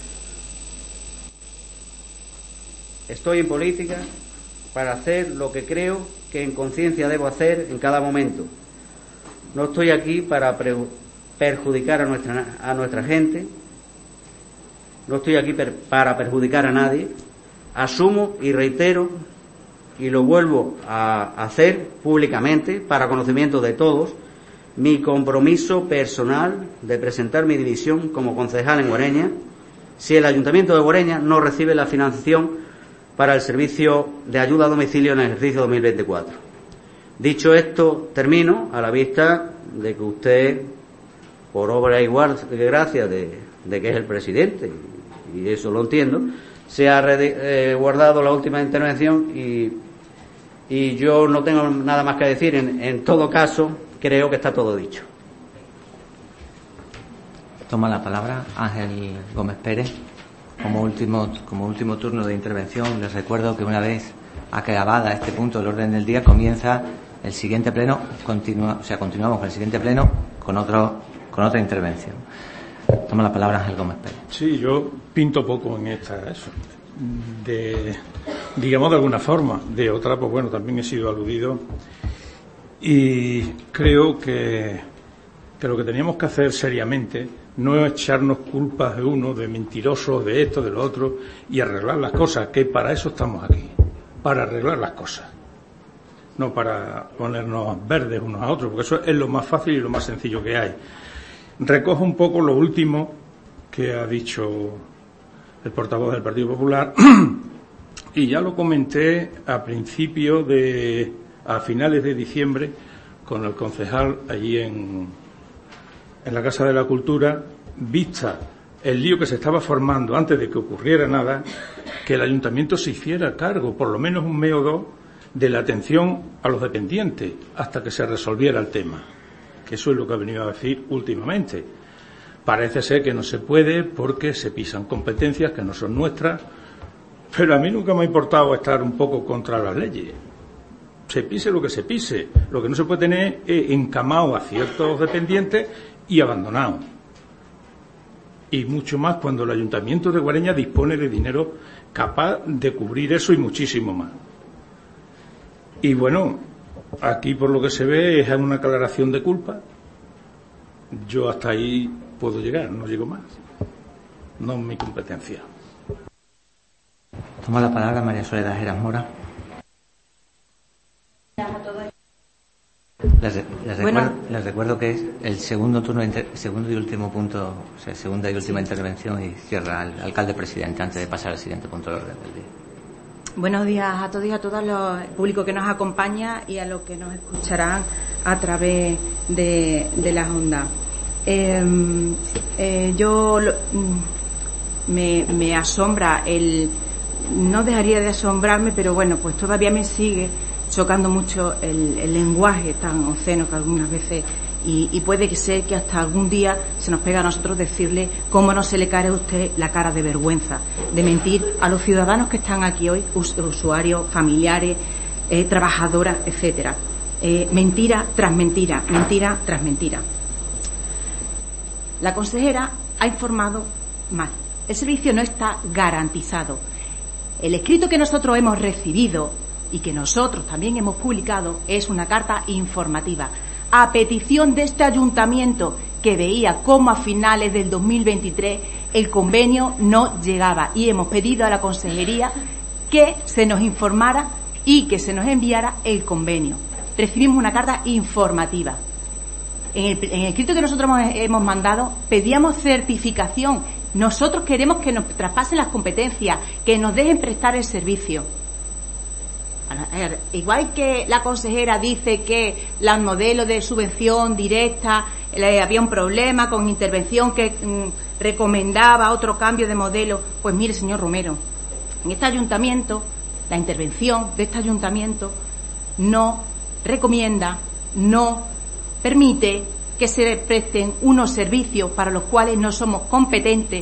estoy en política para hacer lo que creo que en conciencia debo hacer en cada momento. No estoy aquí para pre perjudicar a nuestra, a nuestra gente, no estoy aquí per para perjudicar a nadie. Asumo y reitero, y lo vuelvo a hacer públicamente para conocimiento de todos, mi compromiso personal de presentar mi dimisión como concejal en Goreña si el Ayuntamiento de Goreña no recibe la financiación para el servicio de ayuda a domicilio en el ejercicio dos mil veinticuatro. Dicho esto, termino a la vista de que usted, por obra igual de gracia de, de que es el presidente, y eso lo entiendo, se ha eh, guardado la última intervención y Y yo no tengo nada más que decir. En, en todo caso, creo que está todo dicho. Toma la palabra Ángel Gómez Pérez. Como último, como último turno de intervención, les recuerdo que una vez acabada este punto del orden del día, comienza el siguiente pleno, continúa, o sea, continuamos con el siguiente pleno con otro, con otra intervención. Toma la palabra Ángel Gómez Pérez. Sí, yo pinto poco en esta, eso, de, digamos de alguna forma, de otra, pues bueno, también he sido aludido y creo que, que lo que teníamos que hacer seriamente no es echarnos culpas de uno, de mentirosos, de esto, de lo otro, y arreglar las cosas, que para eso estamos aquí, para arreglar las cosas, no para ponernos verdes unos a otros, porque eso es lo más fácil y lo más sencillo que hay. Recojo un poco lo último que ha dicho el portavoz del Partido Popular, y ya lo comenté a principios de, a finales de diciembre, con el concejal allí en, en la Casa de la Cultura, vista el lío que se estaba formando antes de que ocurriera nada, que el ayuntamiento se hiciera cargo, por lo menos un mes o dos, de la atención a los dependientes hasta que se resolviera el tema, que eso es lo que ha venido a decir últimamente. Parece ser que no se puede porque se pisan competencias que no son nuestras, pero a mí nunca me ha importado estar un poco contra las leyes. Se pise lo que se pise, lo que no se puede tener es encamado a ciertos dependientes y abandonado. Y mucho más cuando el Ayuntamiento de Guareña dispone de dinero capaz de cubrir eso y muchísimo más. Y bueno, aquí por lo que se ve es una aclaración de culpa. Yo hasta ahí puedo llegar, no llego más. No es mi competencia. Toma la palabra María Soledad Heras Mora. Les, les, Bueno. recuerdo, les recuerdo que es el segundo turno, inter, segundo y último punto, o sea, segunda y última sí. intervención, y cierra el alcalde presidente antes de pasar al siguiente punto del orden del día. Buenos días a todos y a todas, los, el público que nos acompaña y a los que nos escucharán a través de, de las ondas. Eh, eh, yo lo, me, me asombra el, no dejaría de asombrarme, pero bueno, pues todavía me sigue chocando mucho el, el lenguaje tan obsceno que algunas veces, y, y puede que sea que hasta algún día se nos pega a nosotros decirle cómo no se le cae a usted la cara de vergüenza de mentir a los ciudadanos que están aquí hoy, us, usuarios, familiares, eh, trabajadoras, etcétera. Eh, mentira tras mentira, mentira tras mentira. La consejera ha informado mal. El servicio no está garantizado. El escrito que nosotros hemos recibido y que nosotros también hemos publicado es una carta informativa a petición de este ayuntamiento, que veía cómo a finales del dos mil veintitrés el convenio no llegaba, y hemos pedido a la consejería que se nos informara y que se nos enviara el convenio. Recibimos una carta informativa. En el, en el escrito que nosotros hemos, hemos mandado pedíamos certificación. Nosotros queremos que nos traspasen las competencias, que nos dejen prestar el servicio. Igual que la consejera dice que los modelos de subvención directa, eh, había un problema con intervención que mm, recomendaba otro cambio de modelo, pues mire, señor Romero, en este ayuntamiento, la intervención de este ayuntamiento no recomienda, no permite que se presten unos servicios para los cuales no somos competentes,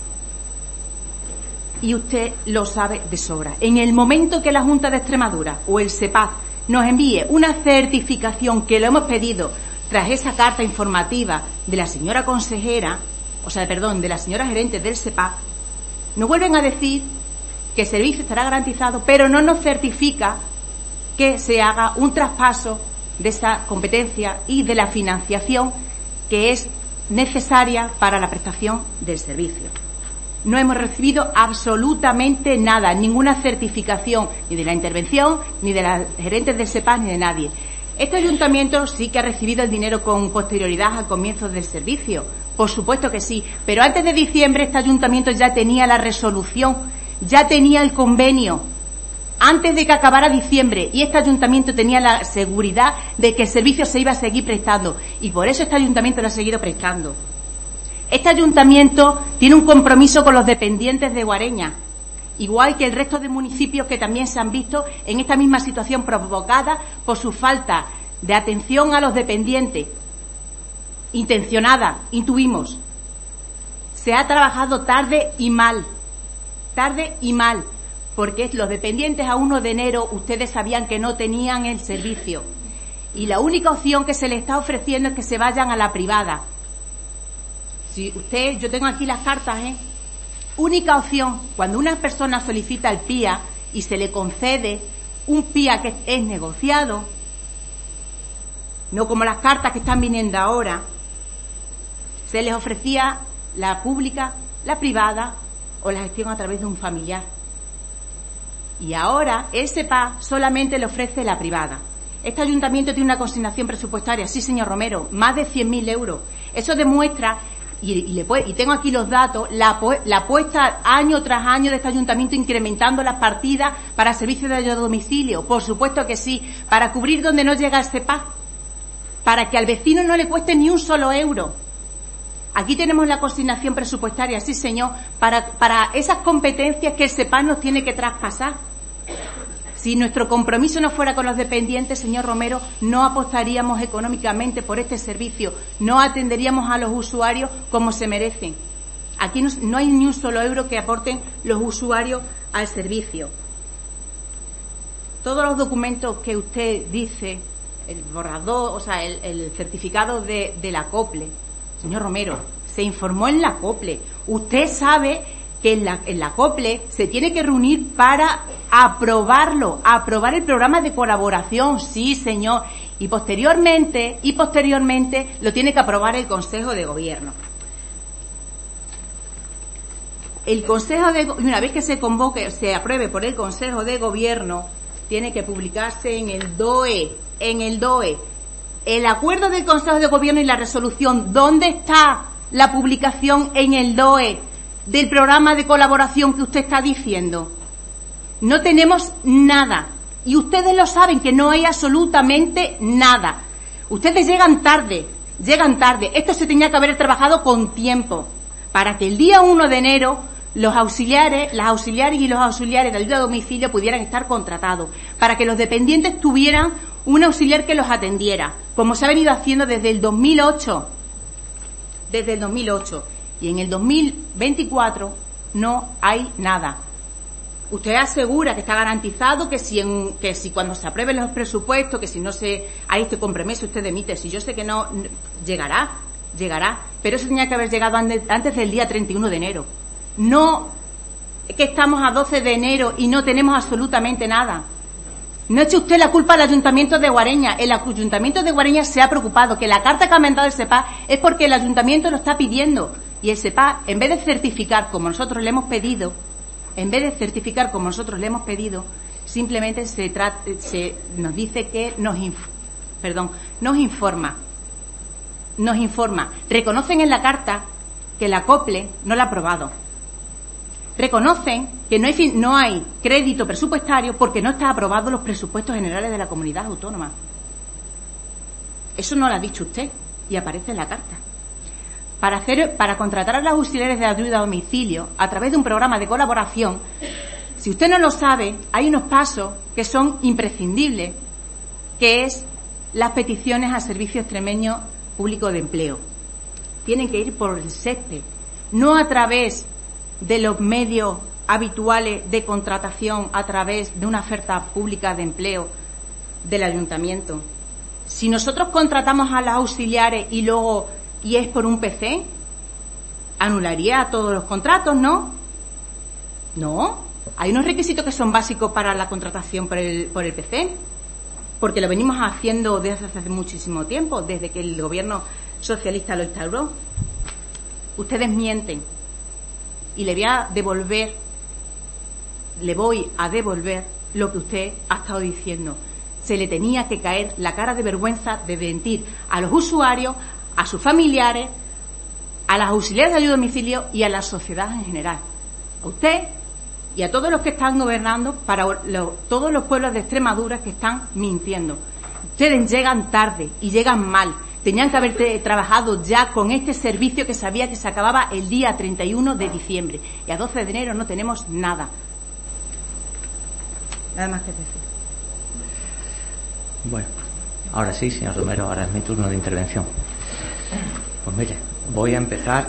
y usted lo sabe de sobra. En el momento que la Junta de Extremadura o el SEPAC nos envíe una certificación, que lo hemos pedido tras esa carta informativa de la señora consejera, o sea, perdón, de la señora gerente del SEPAC, nos vuelven a decir que el servicio estará garantizado, pero no nos certifica que se haga un traspaso de esa competencia y de la financiación que es necesaria para la prestación del servicio. No hemos recibido absolutamente nada, ninguna certificación, ni de la intervención, ni de las gerentes del SEPAC, ni de nadie. Este ayuntamiento sí que ha recibido el dinero con posterioridad al comienzo del servicio, por supuesto que sí, pero antes de diciembre este ayuntamiento ya tenía la resolución, ya tenía el convenio, antes de que acabara diciembre, y este ayuntamiento tenía la seguridad de que el servicio se iba a seguir prestando, y por eso este ayuntamiento lo ha seguido prestando. Este ayuntamiento tiene un compromiso con los dependientes de Guareña, igual que el resto de municipios que también se han visto en esta misma situación provocada por su falta de atención a los dependientes, intencionada, intuimos. Se ha trabajado tarde y mal, tarde y mal, porque los dependientes a uno de enero ustedes sabían que no tenían el servicio y la única opción que se les está ofreciendo es que se vayan a la privada. Si usted, yo tengo aquí las cartas, ¿eh? Única opción, cuando una persona solicita el P I A y se le concede un P I A que es negociado, no como las cartas que están viniendo ahora, se les ofrecía la pública, la privada o la gestión a través de un familiar. Y ahora ese P A solamente le ofrece la privada. Este ayuntamiento tiene una consignación presupuestaria, sí, señor Romero, más de cien mil euros. Eso demuestra, y, y, le puede, y tengo aquí los datos, la, la apuesta año tras año de este ayuntamiento incrementando las partidas para servicios de ayuda a domicilio. Por supuesto que sí, para cubrir donde no llega ese P A, para que al vecino no le cueste ni un solo euro. Aquí tenemos la consignación presupuestaria, sí señor, para, para esas competencias que el S E P A nos tiene que traspasar. Si nuestro compromiso no fuera con los dependientes, señor Romero, no apostaríamos económicamente por este servicio, no atenderíamos a los usuarios como se merecen. Aquí no, no hay ni un solo euro que aporten los usuarios al servicio. Todos los documentos que usted dice, el borrador, o sea, el, el certificado de, de la acople, señor Romero, se informó en la acople. Usted sabe que en la, en la acople se tiene que reunir para aprobarlo, aprobar el programa de colaboración, sí, señor, y posteriormente, y posteriormente lo tiene que aprobar el Consejo de Gobierno. El Consejo de una vez que se convoque, se apruebe por el Consejo de Gobierno, tiene que publicarse en el D O E, en el D O E. El acuerdo del Consejo de Gobierno y la resolución, ¿dónde está la publicación en el D O E del programa de colaboración que usted está diciendo? No tenemos nada. Y ustedes lo saben, que no hay absolutamente nada. Ustedes llegan tarde, llegan tarde. Esto se tenía que haber trabajado con tiempo, para que el día uno de enero los auxiliares, las auxiliares y los auxiliares de ayuda a domicilio pudieran estar contratados, para que los dependientes tuvieran un auxiliar que los atendiera, como se ha venido haciendo desde el dos mil ocho. Desde el dos mil ocho. Y en el dos mil veinticuatro no hay nada. Usted asegura que está garantizado que si, en, que si cuando se aprueben los presupuestos, que si no se hay este compromiso, usted emite. Si yo sé que no, llegará, llegará. Pero eso tenía que haber llegado antes, antes del día treinta y uno de enero. No que estamos a doce de enero y no tenemos absolutamente nada. No eche usted la culpa al Ayuntamiento de Guareña. El Ayuntamiento de Guareña se ha preocupado, que la carta que ha mandado el S E P A es porque el Ayuntamiento lo está pidiendo. Y el S E P A, en vez de certificar como nosotros le hemos pedido, en vez de certificar como nosotros le hemos pedido, simplemente se, trata, se nos dice que nos, inf, perdón, nos informa. Nos informa. Reconocen en la carta que la acople no la ha aprobado. Reconocen que no hay, no hay crédito presupuestario porque no están aprobados los presupuestos generales de la comunidad autónoma. Eso no lo ha dicho usted y aparece en la carta. Para, hacer, para contratar a los auxiliares de ayuda a domicilio a través de un programa de colaboración, si usted no lo sabe, hay unos pasos que son imprescindibles, que es las peticiones a Servicio Extremeño Público de Empleo. Tienen que ir por el SEPE, no a través de los medios habituales de contratación, a través de una oferta pública de empleo del ayuntamiento. Si nosotros contratamos a los auxiliares y luego y es por un P C, anularía todos los contratos, ¿no? No, hay unos requisitos que son básicos para la contratación por el, por el P C, porque lo venimos haciendo desde hace muchísimo tiempo, desde que el gobierno socialista lo instauró. Ustedes mienten y le voy a devolver, le voy a devolver lo que usted ha estado diciendo. Se le tenía que caer la cara de vergüenza de mentir a los usuarios, a sus familiares, a las auxiliares de ayuda a domicilio y a la sociedad en general. A usted y a todos los que están gobernando para lo, todos los pueblos de Extremadura que están mintiendo. Ustedes llegan tarde y llegan mal. Tenían que haber trabajado ya con este servicio que sabía que se acababa el día treinta y uno de diciembre. Y a doce de enero no tenemos nada. Nada más que decir. Bueno, ahora sí, señor Romero, ahora es mi turno de intervención. Pues mire, voy a empezar.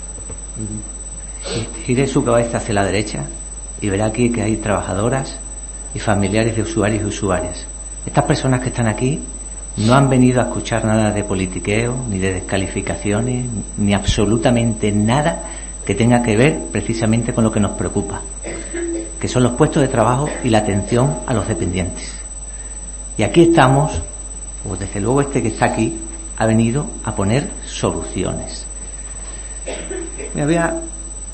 Gire su cabeza hacia la derecha y verá aquí que hay trabajadoras y familiares de usuarios y usuarias. Estas personas que están aquí no han venido a escuchar nada de politiqueo, ni de descalificaciones, ni absolutamente nada que tenga que ver precisamente con lo que nos preocupa, que son los puestos de trabajo y la atención a los dependientes. Y aquí estamos, pues desde luego este que está aquí ha venido a poner soluciones. Me voy a...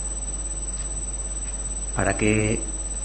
para que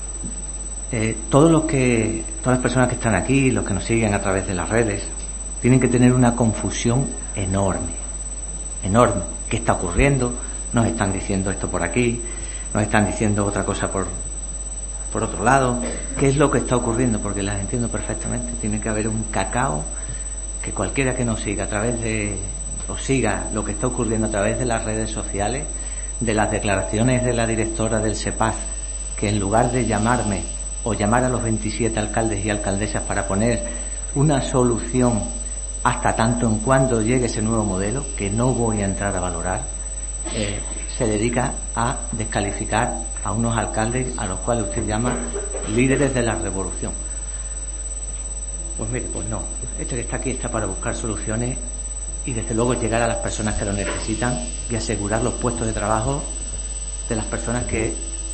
eh, todos los que todas las personas que están aquí, los que nos siguen a través de las redes, tienen que tener una confusión enorme, enorme. ¿Qué está ocurriendo? Nos están diciendo esto por aquí, nos están diciendo otra cosa por por otro lado. ¿Qué es lo que está ocurriendo? Porque las entiendo perfectamente. Tiene que haber un cacao que cualquiera que nos siga a través de o siga lo que está ocurriendo a través de las redes sociales, de las declaraciones de la directora del SEPAZ, que en lugar de llamarme o llamar a los veintisiete alcaldes y alcaldesas para poner una solución hasta tanto en cuanto llegue ese nuevo modelo, que no voy a entrar a valorar, eh, se dedica a descalificar a unos alcaldes a los cuales usted llama líderes de la revolución. Pues mire, pues no, este que está aquí está para buscar soluciones y desde luego llegar a las personas que lo necesitan y asegurar los puestos de trabajo de las personas que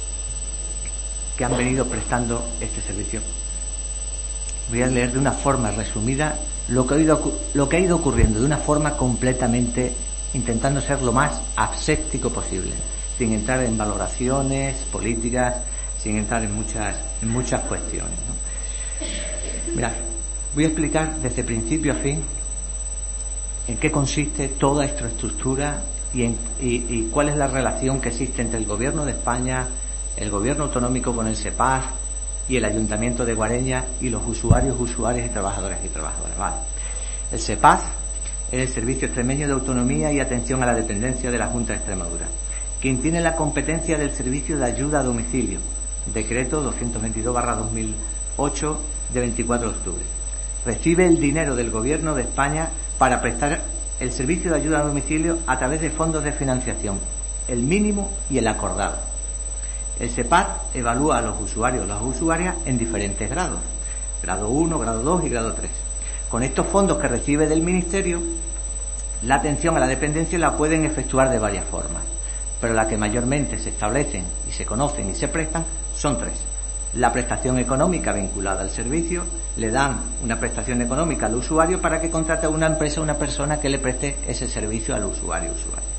que han venido prestando este servicio. Voy a leer de una forma resumida lo que ha ido, lo que ha ido ocurriendo, de una forma completamente, intentando ser lo más aséptico posible, sin entrar en valoraciones políticas, sin entrar en muchas en muchas cuestiones, ¿no? Mirad, voy a explicar desde principio a fin en qué consiste toda esta estructura y, en, y, y cuál es la relación que existe entre el Gobierno de España, el Gobierno autonómico con el SEPAZ y el Ayuntamiento de Guareña y los usuarios, usuarias y trabajadores y trabajadoras. Vale. El SEPAZ es el Servicio Extremeño de Autonomía y Atención a la Dependencia de la Junta de Extremadura, quien tiene la competencia del Servicio de Ayuda a Domicilio, Decreto doscientos veintidós barra dos mil ocho de veinticuatro de octubre. Recibe el dinero del Gobierno de España para prestar el servicio de ayuda a domicilio a través de fondos de financiación, el mínimo y el acordado. El SEPAZ evalúa a los usuarios o las usuarias en diferentes grados, grado uno, grado dos y grado tres. Con estos fondos que recibe del Ministerio, la atención a la dependencia la pueden efectuar de varias formas, pero la que mayormente se establecen y se conocen y se prestan son tres. La prestación económica vinculada al servicio, le dan una prestación económica al usuario para que contrate a una empresa o una persona que le preste ese servicio al usuario o usuaria.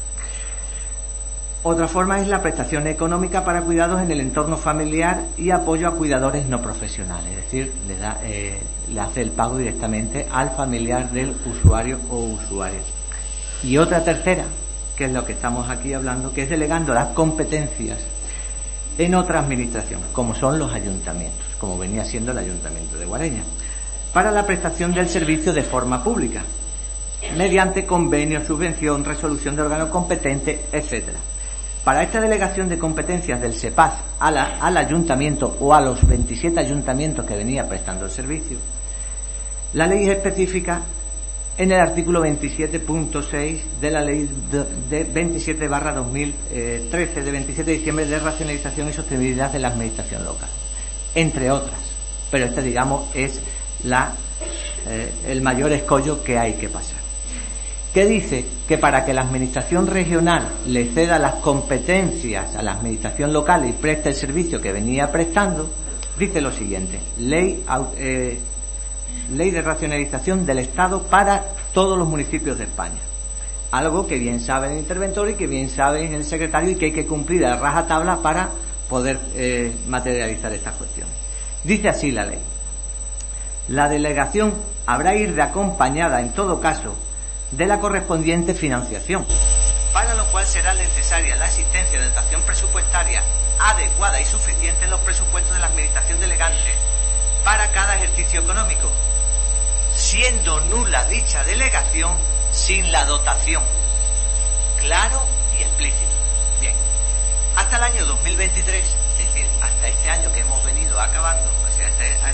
Otra forma es la prestación económica para cuidados en el entorno familiar y apoyo a cuidadores no profesionales, es decir, le, da, eh, le hace el pago directamente al familiar del usuario o usuaria. Y otra tercera, que es lo que estamos aquí hablando, que es delegando las competencias en otra administración, como son los ayuntamientos, como venía siendo el Ayuntamiento de Guareña, para la prestación del servicio de forma pública, mediante convenio, subvención, resolución de órgano competente, etcétera. Para esta delegación de competencias del SEPAZ a la, al ayuntamiento o a los veintisiete ayuntamientos que venía prestando el servicio, la ley es específica en el artículo veintisiete punto seis de la ley de, de veintisiete barra dos mil trece de veintisiete de diciembre de racionalización y sostenibilidad de la administración local, entre otras, pero este digamos es la, eh, el mayor escollo que hay que pasar, que dice que para que la administración regional le ceda las competencias a la administración local y preste el servicio que venía prestando, dice lo siguiente: ley eh, ley de racionalización del Estado para todos los municipios de España, algo que bien sabe el interventor y que bien sabe el secretario y que hay que cumplir a rajatabla para poder eh, materializar estas cuestiones. Dice así la ley: la delegación habrá ir de acompañada en todo caso de la correspondiente financiación, para lo cual será necesaria la existencia de dotación presupuestaria adecuada y suficiente en los presupuestos de la administración delegante para cada ejercicio económico, siendo nula dicha delegación sin la dotación. Claro y explícito. Bien, hasta el año dos mil veintitrés, es decir, hasta este año que hemos venido acabando, o sea, hasta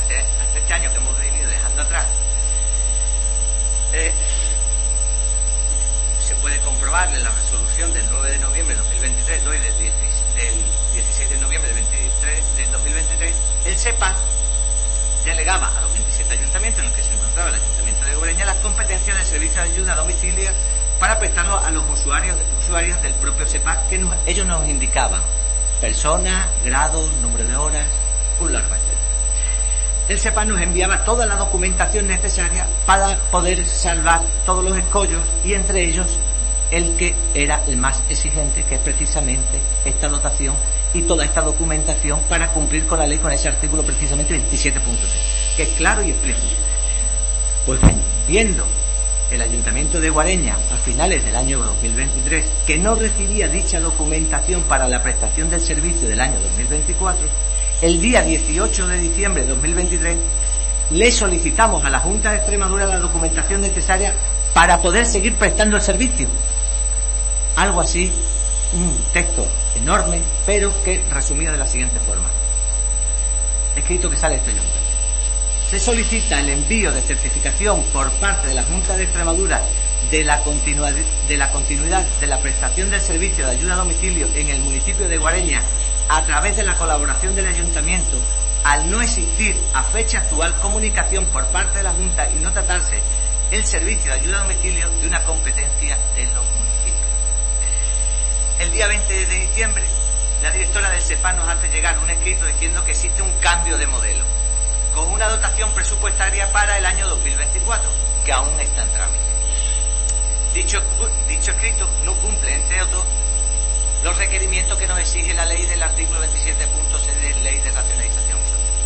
SEPA delegaba a los veintisiete ayuntamientos, en los que se encontraba el Ayuntamiento de Guareña, las competencias del servicio de ayuda a domicilio para prestarlo a los usuarios usuarios del propio SEPA, que nos, ellos nos indicaban personas, grados, número de horas, un largo etcétera. El SEPA nos enviaba toda la documentación necesaria para poder salvar todos los escollos, y entre ellos el que era el más exigente, que es precisamente esta dotación y toda esta documentación para cumplir con la ley, con ese artículo precisamente veintisiete punto seis, que es claro y explícito. Pues bien, viendo el Ayuntamiento de Guareña a finales del año dos mil veintitrés que no recibía dicha documentación para la prestación del servicio del año dos mil veinticuatro, el día dieciocho de diciembre de dos mil veintitrés le solicitamos a la Junta de Extremadura la documentación necesaria para poder seguir prestando el servicio. Algo así, un texto enorme, pero que resumía de la siguiente forma. Escrito que sale este ayuntamiento. Se solicita el envío de certificación por parte de la Junta de Extremadura de la, continua, de la continuidad de la prestación del servicio de ayuda a domicilio en el municipio de Guareña a través de la colaboración del ayuntamiento, al no existir a fecha actual comunicación por parte de la Junta y no tratarse el servicio de ayuda a domicilio de una competencia de los municipios. El día veinte de diciembre, la directora del SEPA nos hace llegar un escrito diciendo que existe un cambio de modelo, con una dotación presupuestaria para el año dos mil veinticuatro, que aún está en trámite. Dicho, dicho escrito no cumple, entre otros, los requerimientos que nos exige la ley del artículo veintisiete punto seis de Ley de Racionalización,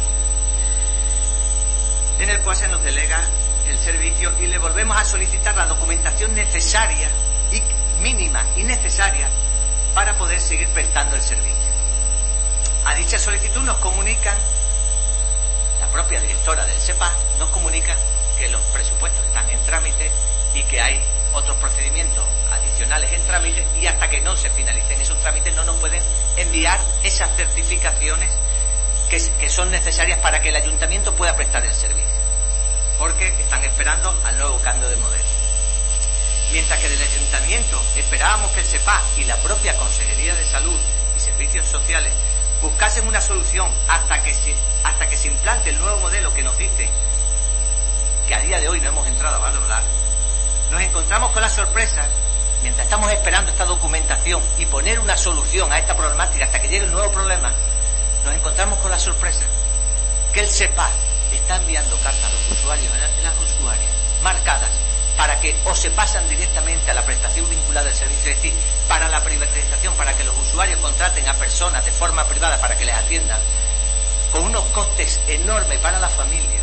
en el cual se nos delega el servicio y le volvemos a solicitar la documentación necesaria y mínima y necesaria para poder seguir prestando el servicio. A dicha solicitud nos comunican, la propia directora del SEPA nos comunica que los presupuestos están en trámite y que hay otros procedimientos adicionales en trámite, y hasta que no se finalicen esos trámites no nos pueden enviar esas certificaciones que, que son necesarias para que el ayuntamiento pueda prestar el servicio, porque están esperando al nuevo cambio de modelo. Mientras que del ayuntamiento esperábamos que el SEPA y la propia Consejería de Salud y Servicios Sociales buscasen una solución hasta que se, hasta que se implante el nuevo modelo que nos dice que a día de hoy no hemos entrado a valorar, nos encontramos con la sorpresa, mientras estamos esperando esta documentación y poner una solución a esta problemática hasta que llegue el nuevo problema, nos encontramos con la sorpresa que el SEPA está enviando cartas a los usuarios, a las usuarias, marcadas para que o se pasan directamente a la prestación vinculada al servicio, es decir, para la privatización, para que los usuarios contraten a personas de forma privada para que les atiendan, con unos costes enormes para la familia,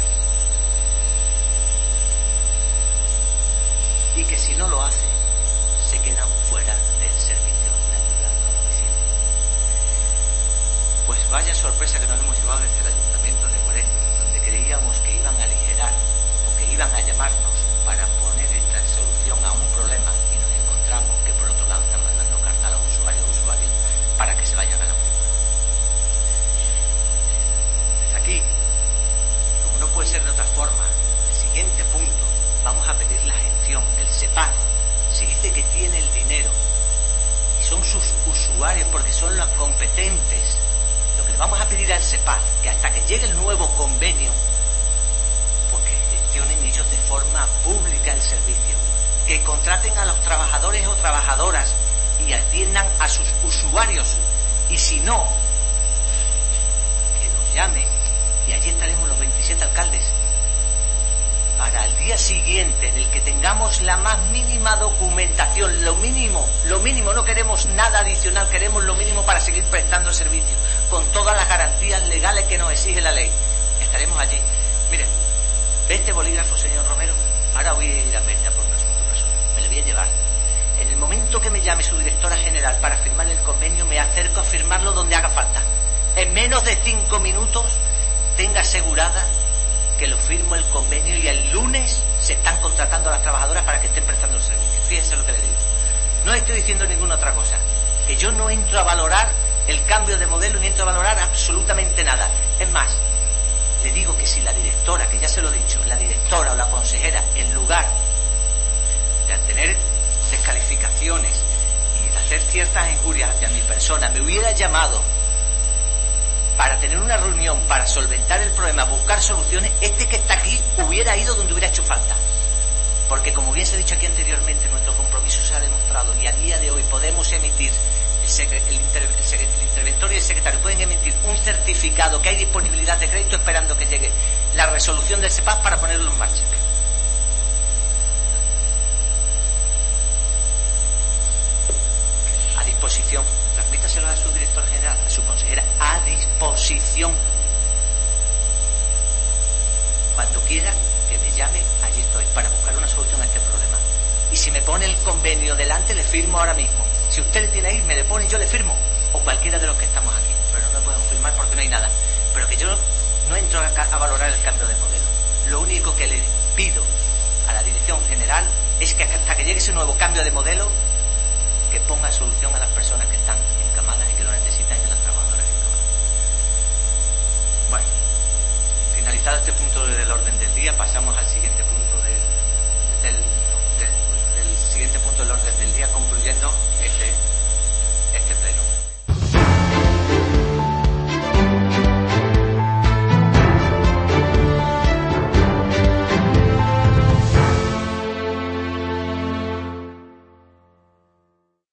y que si no lo hacen, se quedan fuera del servicio de ayuda a domicilio. Pues vaya sorpresa que nos hemos llevado desde el Ayuntamiento de Guareña, donde creíamos que iban a aligerar o que iban a llamarnos para poner esta solución a un problema, y nos encontramos que por otro lado están mandando cartas a los usuarios y usuarios para que se vayan a la privada. Desde aquí, como no puede ser de otra forma, el siguiente punto, vamos a pedir la gestión, que el SEPA, si dice que tiene el dinero y son sus usuarios porque son los competentes, lo que le vamos a pedir al SEPA, que hasta que llegue el nuevo convenio, pues que gestionen ellos de forma pública el servicio, que contraten a los trabajadores o trabajadoras y atiendan a sus usuarios, y si no, que nos llamen y allí estaremos los veintisiete alcaldes para el día siguiente en el que tengamos la más mínima documentación, lo mínimo, lo mínimo, no queremos nada adicional, queremos lo mínimo para seguir prestando el servicio, con todas las garantías legales que nos exige la ley. Estaremos allí. Miren, ¿ve este bolígrafo, señor Romero? Ahora voy a ir a Mérida por un asunto personal, me lo voy a llevar. En el momento que me llame su directora general para firmar el convenio, me acerco a firmarlo donde haga falta. En menos de cinco minutos, tenga asegurada que lo firmo el convenio, y el lunes se están contratando a las trabajadoras para que estén prestando el servicio. Fíjense lo que le digo. No estoy diciendo ninguna otra cosa, que yo no entro a valorar el cambio de modelo ni entro a valorar absolutamente nada. Es más, le digo que si la directora, que ya se lo he dicho, la directora o la consejera, en lugar de tener descalificaciones y de hacer ciertas injurias hacia mi persona, me hubiera llamado para tener una reunión, para solventar el problema, buscar soluciones, este que está aquí hubiera ido donde hubiera hecho falta. Porque, como bien se ha dicho aquí anteriormente, nuestro compromiso se ha demostrado y a día de hoy podemos emitir, el, secre, el, inter, el, secre, el interventor y el secretario pueden emitir un certificado que hay disponibilidad de crédito esperando que llegue la resolución del SEPAF para ponerlo en marcha. A disposición, transmítaselo a su director general, a su consejera, a disposición. Cuando quiera que me llame, allí estoy, para buscar una solución a este problema. Y si me pone el convenio delante, le firmo ahora mismo. Si usted le tiene ahí, me le pone y yo le firmo. O cualquiera de los que estamos aquí. Pero no me pueden firmar porque no hay nada. Pero que yo no entro a, a valorar el cambio de modelo. Lo único que le pido a la dirección general es que hasta que llegue ese nuevo cambio de modelo, que ponga solución a las personas